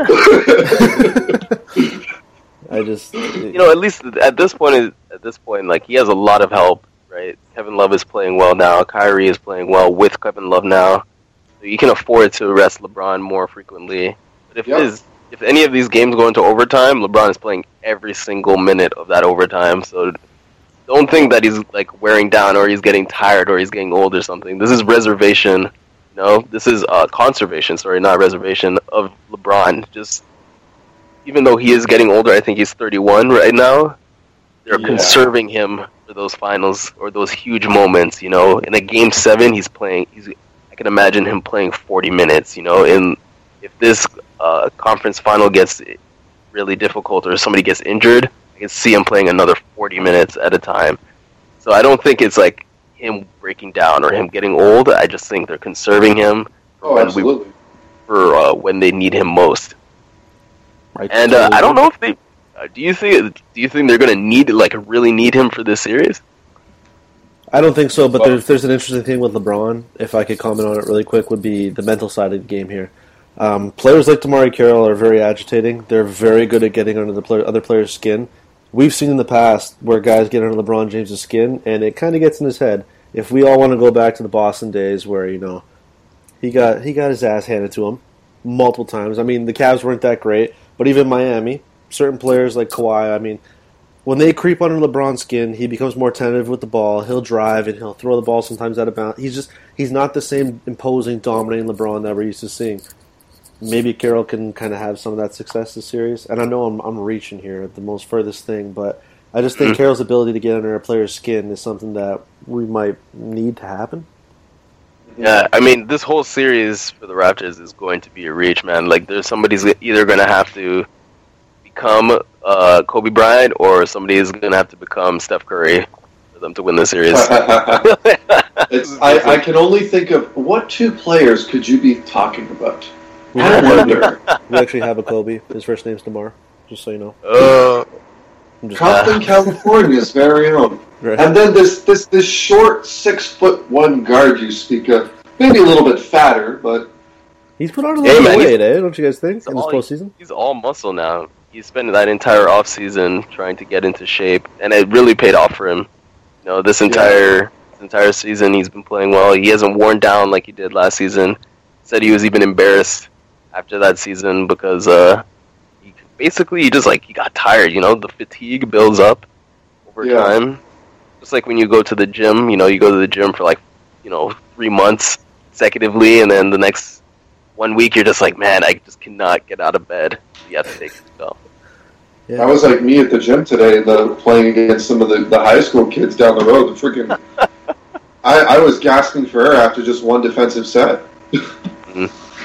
I just, You know, at least at this point, at this point, like he has a lot of help, right? Kevin Love is playing well now. Kyrie is playing well with Kevin Love now. So you can afford to rest LeBron more frequently. But if Yep. his, if any of these games go into overtime, LeBron is playing every single minute of that overtime. So don't think that he's like wearing down or he's getting tired or he's getting old or something. This is reservation. No, this is uh, conservation. Sorry, not reservation of LeBron. Just even though he is getting older, I think he's thirty-one right now. They're Yeah. conserving him for those finals or those huge moments. You know, in a game seven, he's playing. He's. I can imagine him playing forty minutes. You know, and if this uh, conference final gets really difficult or somebody gets injured, I can see him playing another forty minutes at a time. So I don't think it's like him breaking down or him getting old. I just think they're conserving him for Oh, when we absolutely. for uh, when they need him most. I And uh, totally I don't know if they. Uh, do you think? Do you think they're gonna need like really need him for this series? I don't think so, but Well- there's there's an interesting thing with LeBron. If I could comment on it really quick, would be the mental side of the game here. Um, players like DeMarre Carroll are very agitating. They're very good at getting under the player, other players' skin. We've seen in the past where guys get under LeBron James' skin, and it kind of gets in his head. If we all want to go back to the Boston days, where you know he got he got his ass handed to him, multiple times. I mean, the Cavs weren't that great, but even Miami, certain players like Kawhi, I mean, when they creep under LeBron's skin, he becomes more tentative with the ball. He'll drive and he'll throw the ball sometimes out of bounds. He's just he's not the same imposing, dominating LeBron that we're used to seeing. Maybe Carroll can kind of have some of that success this series. And I know I'm I'm reaching here at the most furthest thing, but I just think Carroll's ability to get under a player's skin is something that we might need to happen. Yeah, I mean, this whole series for the Raptors is going to be a reach, man. Like, there's somebody's either going to have to become uh, Kobe Bryant, or somebody is going to have to become Steph Curry for them to win the series. it's, I, I can only think of what two players could you be talking about? We, I wonder. we actually have a Kobe. His first name's DeMar, just so you know. Uh, Compton, California's very own. Right. And then this, this this short six foot one guard you speak of, maybe a little bit fatter, but he's put on a Hey, little man, weight, eh? Don't you guys think in this all, postseason? he's all muscle now. He spent that entire offseason trying to get into shape, and it really paid off for him. You know, this entire Yeah. this entire season he's been playing well. He hasn't worn down like he did last season. Said he was even embarrassed after that season because uh, he basically he just like he got tired. You know, the fatigue builds up over Yeah. time. Just like when you go to the gym, you know, you go to the gym for like, you know, three months consecutively, and then the next one week you're just like, man, I just cannot get out of bed. You have to take it. So. Yeah. that was like me at the gym today, the, playing against some of the, the high school kids down the road. The freaking, I, I was gasping for air after just one defensive set. mm-hmm.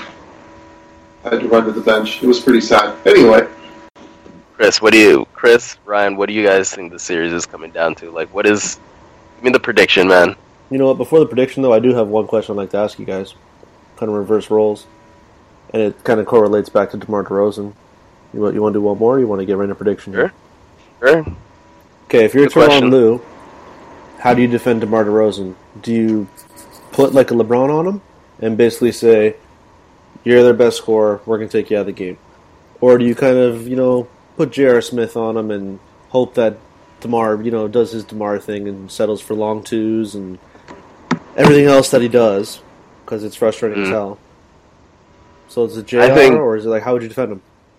I had to run to the bench. It was pretty sad. Anyway. Chris, what do you, Chris, Ryan, what do you guys think the series is coming down to? Like, what is, I mean, the prediction, man? You know what? Before the prediction, though, I do have one question I'd like to ask you guys. Kind of reverse roles. And it kind of correlates back to DeMar DeRozan. You want, you want to do one more, or you want to get right into prediction Sure. here? Sure. Okay, if you're Good question. Tyronn Lue, how do you defend DeMar DeRozan? Do you put like a LeBron on him and basically say, you're their best scorer, we're going to take you out of the game? Or do you kind of, you know, put J R. Smith on him and hope that DeMar, you know, does his DeMar thing and settles for long twos and everything else that he does, because it's frustrating Mm. as hell. So is it J R, I think- or is it like, how would you defend him?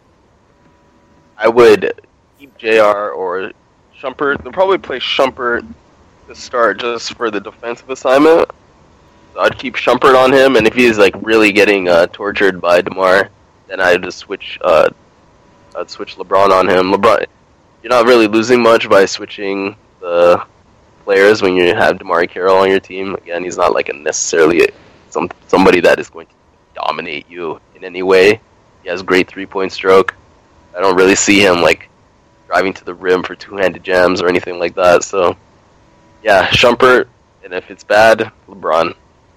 I would keep J R or Shumpert. They'll probably play Shumpert to start just for the defensive assignment. So I'd keep Shumpert on him, and if he's like really getting uh, tortured by DeMar, then I'd just switch. Uh, I'd switch LeBron on him. LeBron, you're not really losing much by switching the players when you have DeMar Carroll on your team. Again, he's not like a necessarily some somebody that is going to dominate you in any way. He has great three-point stroke. I don't really see him like driving to the rim for two-handed jams or anything like that. So, yeah, Shumpert, and if it's bad, LeBron.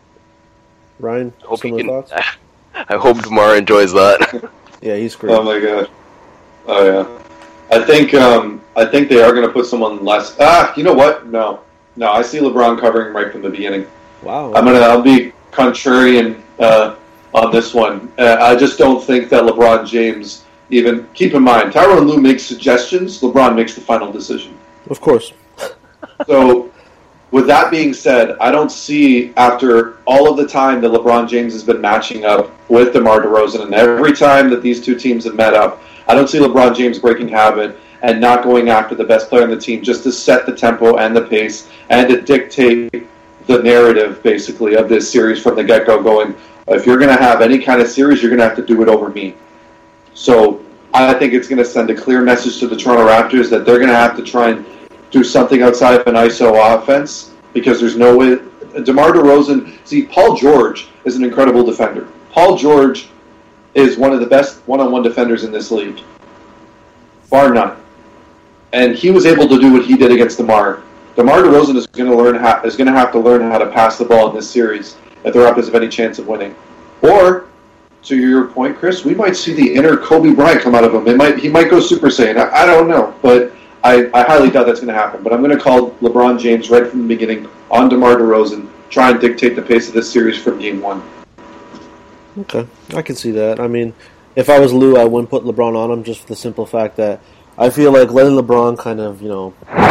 Ryan, I hope he similar can. thoughts? I hope DeMar enjoys that. Yeah, he's screwed. Oh my god. Oh yeah. I think um, I think they are going to put someone less. Ah, you know what? No, no. I see LeBron covering right from the beginning. Wow. I'm gonna. I'll be contrarian uh, on this one. Uh, I just don't think that LeBron James even. Keep in mind, Tyronn Lue makes suggestions. LeBron makes the final decision. Of course. So, with that being said, I don't see, after all of the time that LeBron James has been matching up with DeMar DeRozan, and every time that these two teams have met up, I don't see LeBron James breaking habit and not going after the best player on the team just to set the tempo and the pace and to dictate the narrative, basically, of this series from the get-go, going, if you're going to have any kind of series, you're going to have to do it over me. So I think it's going to send a clear message to the Toronto Raptors that they're going to have to try and do something outside of an I S O offense, because there's no way. DeMar DeRozan, see, Paul George is an incredible defender. Paul George is one of the best one-on-one defenders in this league, bar none. And he was able to do what he did against DeMar. DeMar DeRozan is going to learn how, is going to have to learn how to pass the ball in this series if the Raptors have any chance of winning. Or, to your point, Chris, we might see the inner Kobe Bryant come out of him. It might he might go Super Saiyan. I, I don't know, but I, I highly doubt that's going to happen. But I'm going to call LeBron James right from the beginning on DeMar DeRozan, try and dictate the pace of this series from game one. Okay, I can see that. I mean, if I was Lou, I wouldn't put LeBron on him just for the simple fact that I feel like letting LeBron kind of, you know,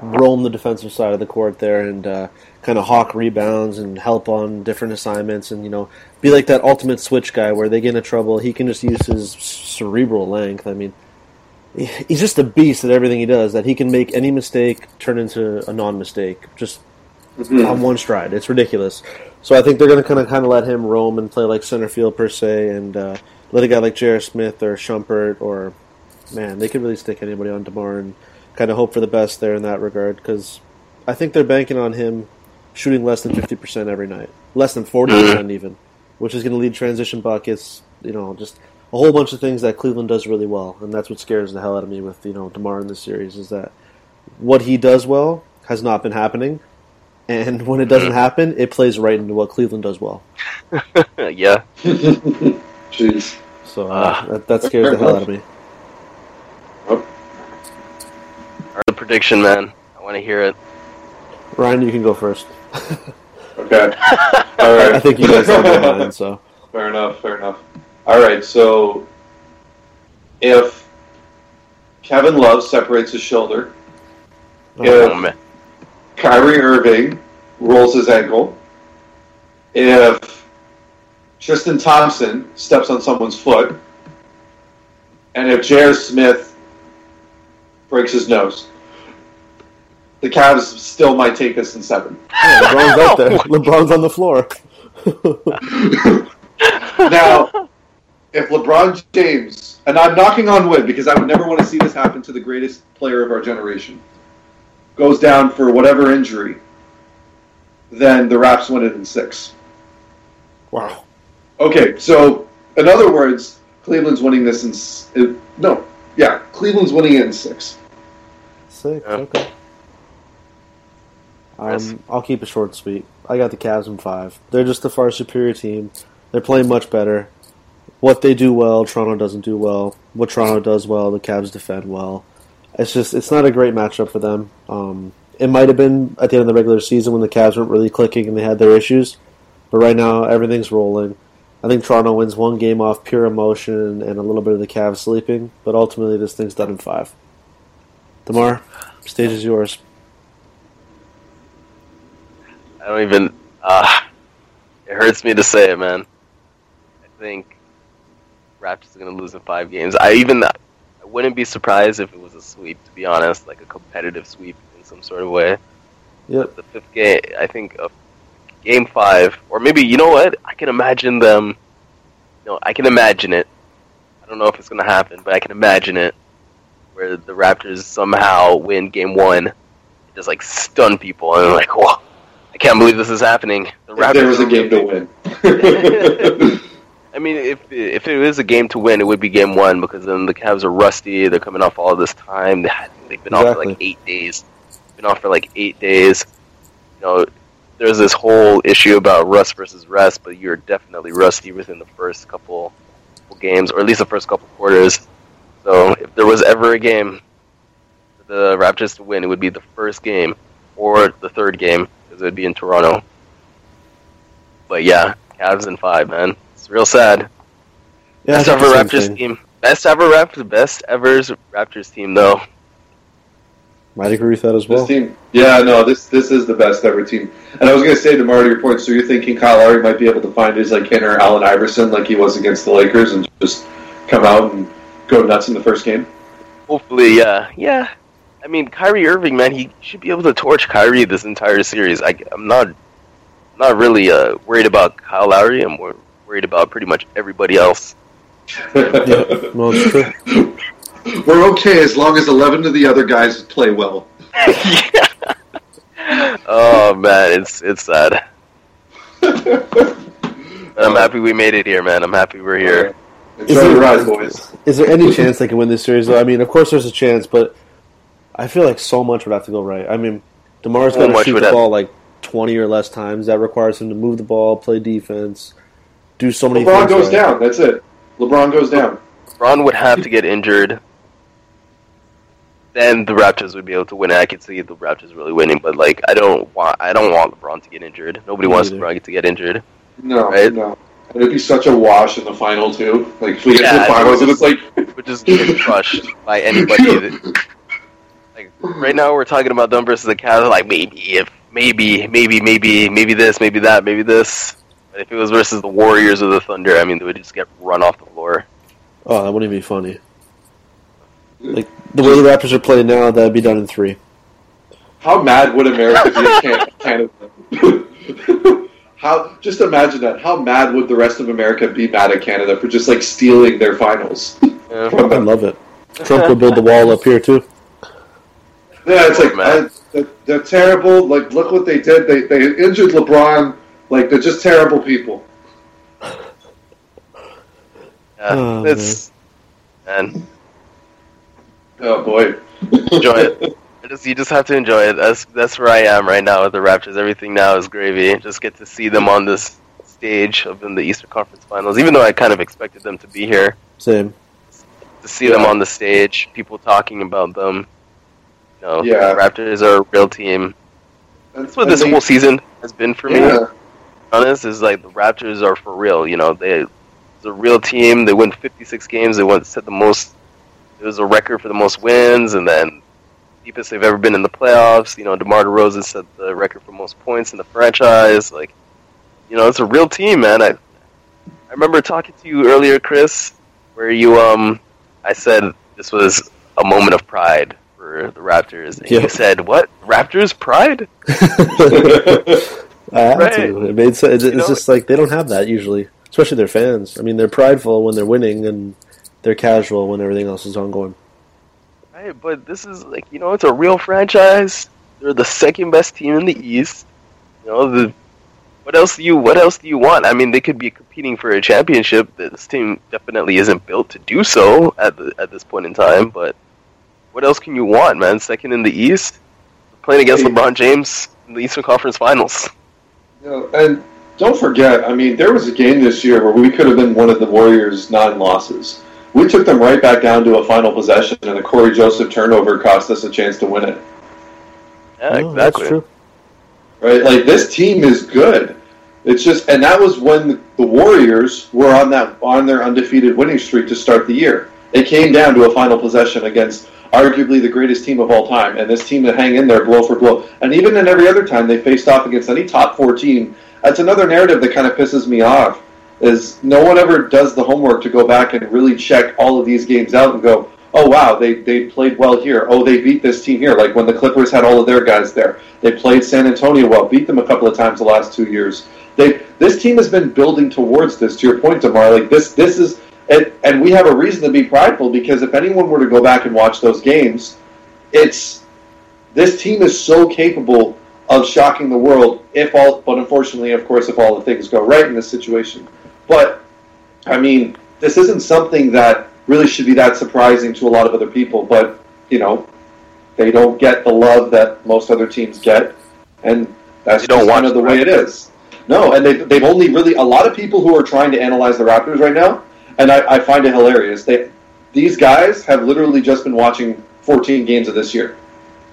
roam the defensive side of the court there and uh, kind of hawk rebounds and help on different assignments and, you know, be like that ultimate switch guy where they get into trouble. He can just use his cerebral length. I mean, he's just a beast at everything he does, that he can make any mistake turn into a non-mistake just mm-hmm. on one stride. It's ridiculous. So I think they're going to kind of kind of let him roam and play like center field per se, and uh, let a guy like J R. Smith or Shumpert or, man, they could really stick anybody on DeMar and kind of hope for the best there in that regard, because I think they're banking on him shooting less than fifty percent every night, less than forty percent even, which is going to lead transition buckets, you know, just a whole bunch of things that Cleveland does really well, and that's what scares the hell out of me with, you know, DeMar in this series, is that what he does well has not been happening, and when it doesn't happen, it plays right into what Cleveland does well. Yeah. Jeez. So uh, that, that scares the hell out of me. The prediction, man. I want to hear it. Ryan, you can go first. Okay. All right. I think you guys have mine, so. Fair enough, fair enough. All right, so if Kevin Love separates his shoulder, oh, if man. Kyrie Irving rolls his ankle, if Tristan Thompson steps on someone's foot, and if J R. Smith breaks his nose, the Cavs still might take this in seven. Yeah, LeBron's out there. LeBron's on the floor. Now, if LeBron James, and I'm knocking on wood because I would never want to see this happen to the greatest player of our generation, goes down for whatever injury, then the Raps win it in six. Wow. Okay, so in other words, Cleveland's winning this in uh, no, yeah, Cleveland's winning it in six. Six, okay. Um, I'll keep it short and sweet. I got the Cavs in five. They're just a far superior team. They're playing much better. What they do well, Toronto doesn't do well. What Toronto does well, the Cavs defend well. It's just, it's not a great matchup for them. Um, it might have been at the end of the regular season when the Cavs weren't really clicking and they had their issues. But right now, everything's rolling. I think Toronto wins one game off pure emotion and a little bit of the Cavs sleeping. But ultimately, this thing's done in five. DeMar, stage is yours. I don't even... Uh, it hurts me to say it, man. I think Raptors are going to lose in five games. I even... I wouldn't be surprised if it was a sweep, to be honest. Like a competitive sweep in some sort of way. Yep. The fifth game, I think... Uh, game five, or maybe, you know what? I can imagine them... No, I can imagine it. I don't know if it's going to happen, but I can imagine it. Where the Raptors somehow win game one. Just, like, stun people. And, like, whoa. I can't believe this is happening. The Raptors there was a game to win. I mean, if if it was a game to win, it would be game one, because then the Cavs are rusty. They're coming off all of this time. They had, they've been exactly. off for like eight days. Been off for like eight days. You know, there's this whole issue about rust versus rest, but you're definitely rusty within the first couple, couple games, or at least the first couple quarters. So if there was ever a game for the Raptors to win, it would be the first game or the third game, because it would be in Toronto. But yeah, Cavs in five, man. It's real sad. Yeah, best ever Raptors thing. team. Best ever Raptors. Best ever Raptors team, though. Might agree with that as well. This team, yeah, no, this this is the best ever team. And I was going to say, DeMar, to your point, so you're thinking Kyle Lowry might be able to find his like Kenner Allen Iverson like he was against the Lakers and just come out and go nuts in the first game? Hopefully, yeah. Yeah. I mean, Kyrie Irving, man, he should be able to torch Kyrie this entire series. I, I'm not not really uh, worried about Kyle Lowry. I'm more worried about pretty much everybody else. Yeah, well, it's true. We're okay as long as eleven of the other guys play well. Yeah. Oh, man, it's it's sad. I'm happy we made it here, man. I'm happy we're here. Enjoy the ride, boys. Is there any chance they can win this series, though? I mean, of course there's a chance, but I feel like so much would have to go right. I mean, DeMar's got to shoot the ball like twenty or less times. That requires him to move the ball, play defense, do so many LeBron things. LeBron goes right. down. That's it. LeBron goes down. LeBron would have to get injured. Then the Raptors would be able to win. I could see the Raptors really winning, but like I don't want I don't want LeBron to get injured. Nobody Me wants either. LeBron to get injured. No, right? no. And it'd be such a wash in the final too. Like if we get yeah, to the finals and it's like we're just getting crushed by anybody. That, like Like right now, we're talking about them versus the Cavs. Like maybe if maybe maybe maybe maybe this maybe that maybe this. But if it was versus the Warriors or the Thunder, I mean, they would just get run off the floor. Oh, that wouldn't even be funny. Like the way the Raptors are playing now, that'd be done in three. How mad would America be at Canada? How? Just imagine that. How mad would the rest of America be mad at Canada for just like stealing their finals? Yeah. I love it. Trump would build the wall up here too. Yeah, it's like uh, they're, they're terrible. Like, look what they did. They they injured LeBron. Like, they're just terrible people. Yeah, Oh, it's man. Oh boy, Enjoy it. I just you just have to enjoy it. That's that's where I am right now with the Raptors. Everything now is gravy. Just get to see them on this stage of in the Eastern Conference Finals. Even though I kind of expected them to be here, Same. to see them on the stage, people talking about them. You know, Yeah. the Raptors are a real team. That's what And this they- whole season has been for me. Yeah. Honest is like the Raptors are for real. You know, they it's a real team. They win fifty-six games. They won set the most. It was a record for the most wins, and then deepest they've ever been in the playoffs. You know, DeMar DeRozan set the record for most points in the franchise. Like, you know, it's a real team, man. I I remember talking to you earlier, Chris, where you um I said this was a moment of pride for the Raptors, and Yeah. you said, "What? Raptors pride?" I had Right. to. It made sense. It's, You it's know- just like they don't have that usually, especially their fans. I mean, they're prideful when they're winning, and they're casual when everything else is ongoing. Right, but this is like you know, it's a real franchise. They're the second best team in the East. You know, the what else do you what else do you want? I mean, they could be competing for a championship. This team definitely isn't built to do so at the, at this point in time. But what else can you want, man? Second in the East, playing against Hey. LeBron James in the Eastern Conference Finals. You know, and don't forget, I mean, there was a game this year where we could have been one of the Warriors' nine losses. We took them right back down to a final possession, and the Corey Joseph turnover cost us a chance to win it. Yeah, Oh, exactly. That's true. Right? Like, this team is good. It's just, and that was when the, the Warriors were on that on their undefeated winning streak to start the year. It came down to a final possession against arguably the greatest team of all time, and this team that hang in there blow for blow. And even in every other time they faced off against any top four team, that's another narrative that kind of pisses me off, is no one ever does the homework to go back and really check all of these games out and go, oh wow, they, they played well here. Oh, they beat this team here. Like when the Clippers had all of their guys there. They played San Antonio well, beat them a couple of times the last two years. They This team has been building towards this, to your point, DeMar. Like this, this is... And, and we have a reason to be prideful, because if anyone were to go back and watch those games, it's this team is so capable of shocking the world. If all, but unfortunately, of course, if all the things go right in this situation. But I mean, this isn't something that really should be that surprising to a lot of other people. But you know, they don't get the love that most other teams get, and that's They don't just kind watch of the the way it is. No, and they've, they've only really a lot of people who are trying to analyze the Raptors right now. And I, I find it hilarious. They, these guys have literally just been watching fourteen games of this year.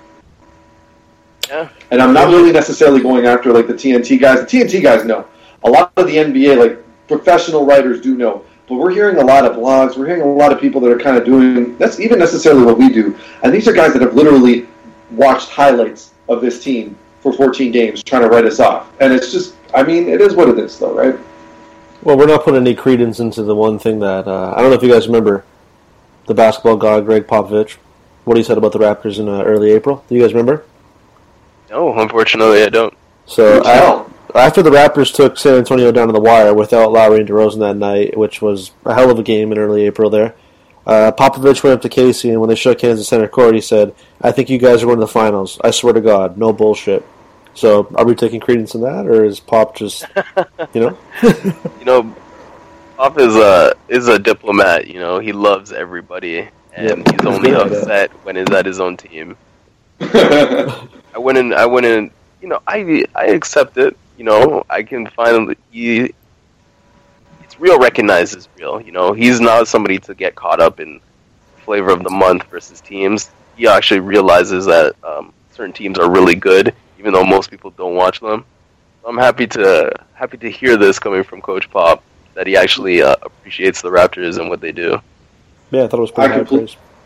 Yeah. And I'm not really necessarily going after like the T N T guys. The T N T guys know. A lot of the N B A, like professional writers do know. But we're hearing a lot of blogs. We're hearing a lot of people that are kind of doing, that's even necessarily what we do. And these are guys that have literally watched highlights of this team for fourteen games trying to write us off. And it's just, I mean, it is what it is though, right? Well, we're not putting any credence into the one thing that uh, I don't know if you guys remember the basketball god Greg Popovich, what he said about the Raptors in uh, early April. Do you guys remember? No, unfortunately, I don't. So Tell. I, after the Raptors took San Antonio down to the wire without Lowry and DeRozan that night, which was a hell of a game in early April there, uh, Popovich went up to Casey, and when they shook hands in center court, he said, "I think you guys are going to the finals. I swear to God, no bullshit." So, are we taking credence in that, or is Pop just, you know? You know, Pop is a is a diplomat. You know, he loves everybody, and Yep. he's only He's good at upset when he's at his own team. I wouldn't. I wouldn't. You know, I I accept it. You know, I can finally. He, it's real. Recognized as real. You know, he's not somebody to get caught up in flavor of the month versus teams. He actually realizes that um, certain teams are really good, even though most people don't watch them. I'm happy to happy to hear this coming from Coach Pop, that he actually uh, appreciates the Raptors and what they do. Yeah, I thought it was I pretty high complete- praise.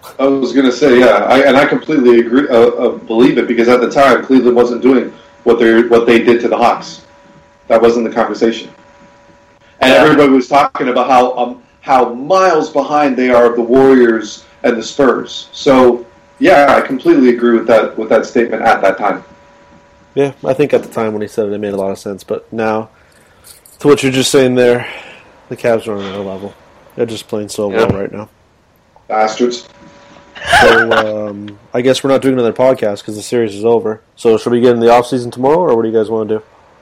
I was going to say, yeah, I, and I completely agree, uh, uh, believe it, because at the time, Cleveland wasn't doing what they what they did to the Hawks. That wasn't the conversation. And Yeah. everybody was talking about how um, how miles behind they are of the Warriors and the Spurs. So, yeah, I completely agree with that with that statement at that time. Yeah, I think at the time when he said it, it made a lot of sense. But now, to what you're just saying there, the Cavs are on another level. They're just playing so Yeah. well right now. Bastards. So um, I guess we're not doing another podcast because the series is over. So should we get in the off season tomorrow, or what do you guys want to do?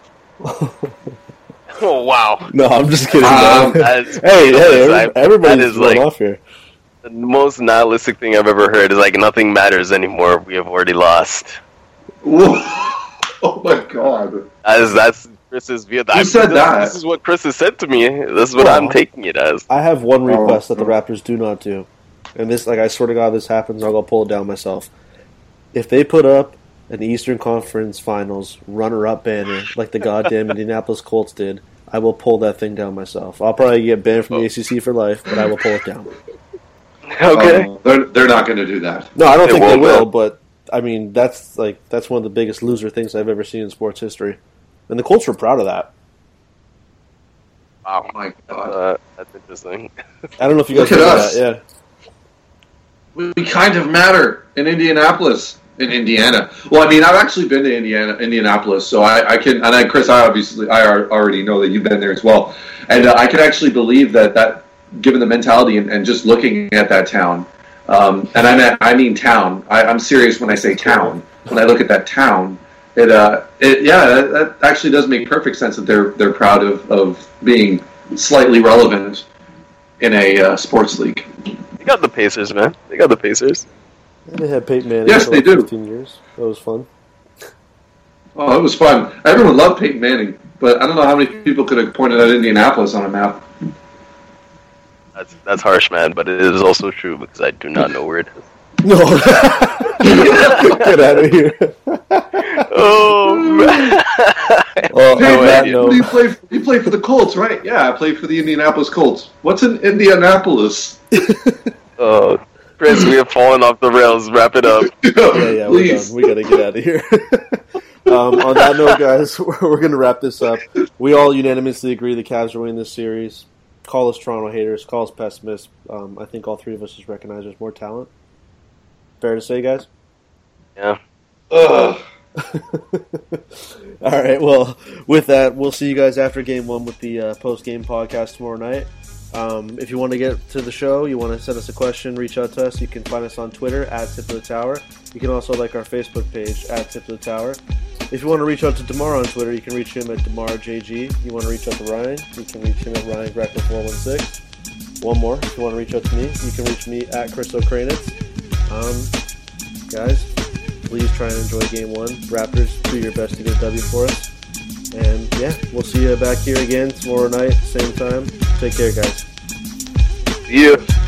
Oh wow! No, I'm just kidding. Um, man. That's- hey, hey, I- every, everybody's that is going like off here. the most nihilistic thing I've ever heard. Is like nothing matters anymore. We have already lost. Whoa. Oh, my God. As that's Chris's view. Who said this, that? This is what Chris has said to me. This is what Well, I'm taking it as. I have one request Oh. that the Raptors do not do, and this, like, I swear to God, this happens. I'll go pull it down myself. If they put up an Eastern Conference Finals runner-up banner like the goddamn Indianapolis Colts did, I will pull that thing down myself. I'll probably get banned from the A C C for life, but I will pull it down. Okay. Um, they're, they're not going to do that. No, I don't They think they won't, will, man. but I mean, that's like that's one of the biggest loser things I've ever seen in sports history, and the Colts were proud of that. Wow. Oh, my God. Uh, that's interesting. I don't know if you guys Look at know us. that. Yeah, We, we kind of matter in Indianapolis, in Indiana. Well, I mean, I've actually been to Indiana, Indianapolis, so I, I can, and I, Chris, I obviously, I ar- already know that you've been there as well, and uh, I can actually believe that, that given the mentality and, and just looking at that town, um, and I mean, I mean town. I, I'm serious when I say town. When I look at that town, it, uh, it yeah, that, that actually does make perfect sense that they're they're proud of, of being slightly relevant in a uh, sports league. They got the Pacers, man. They got the Pacers. they had Peyton Manning Yes, for they like do. fifteen years. That was fun. Oh, it was fun. Everyone loved Peyton Manning, but I don't know how many people could have pointed out Indianapolis on a map. That's that's harsh, man, but it is also true because I do not know where it is. No, get out of here. Oh man! Well, Hey, on that man, note, you play you play for the Colts, right? Yeah, I played for the Indianapolis Colts. What's in Indianapolis? Oh, Chris, we have fallen off the rails. Wrap it up. yeah, yeah, we're Please. done. We got to get out of here. um, on that note, guys, we're, we're going to wrap this up. We all unanimously agree the Cavs are winning this series. Call us Toronto haters. Call us pessimists. Um, I think all three of us just recognize there's more talent. Fair to say, guys? Yeah. Ugh. All right, well, with that, we'll see you guys after game one with the uh, post-game podcast tomorrow night. Um, if you want to get to the show, you want to send us a question, reach out to us. You can find us on Twitter, at Tip of the Tower. You can also like our Facebook page, at Tip of the Tower. If you want to reach out to DeMar on Twitter, you can reach him at DeMarJG. You want to reach out to Ryan, you can reach him at Ryan Greco four one six. One more, if you want to reach out to me, you can reach me at Chris O'Kranitz. Um, guys, please try and enjoy game one. Raptors, do your best to get a W for us. And yeah, we'll see you back here again tomorrow night, same time. Take care, guys. See you.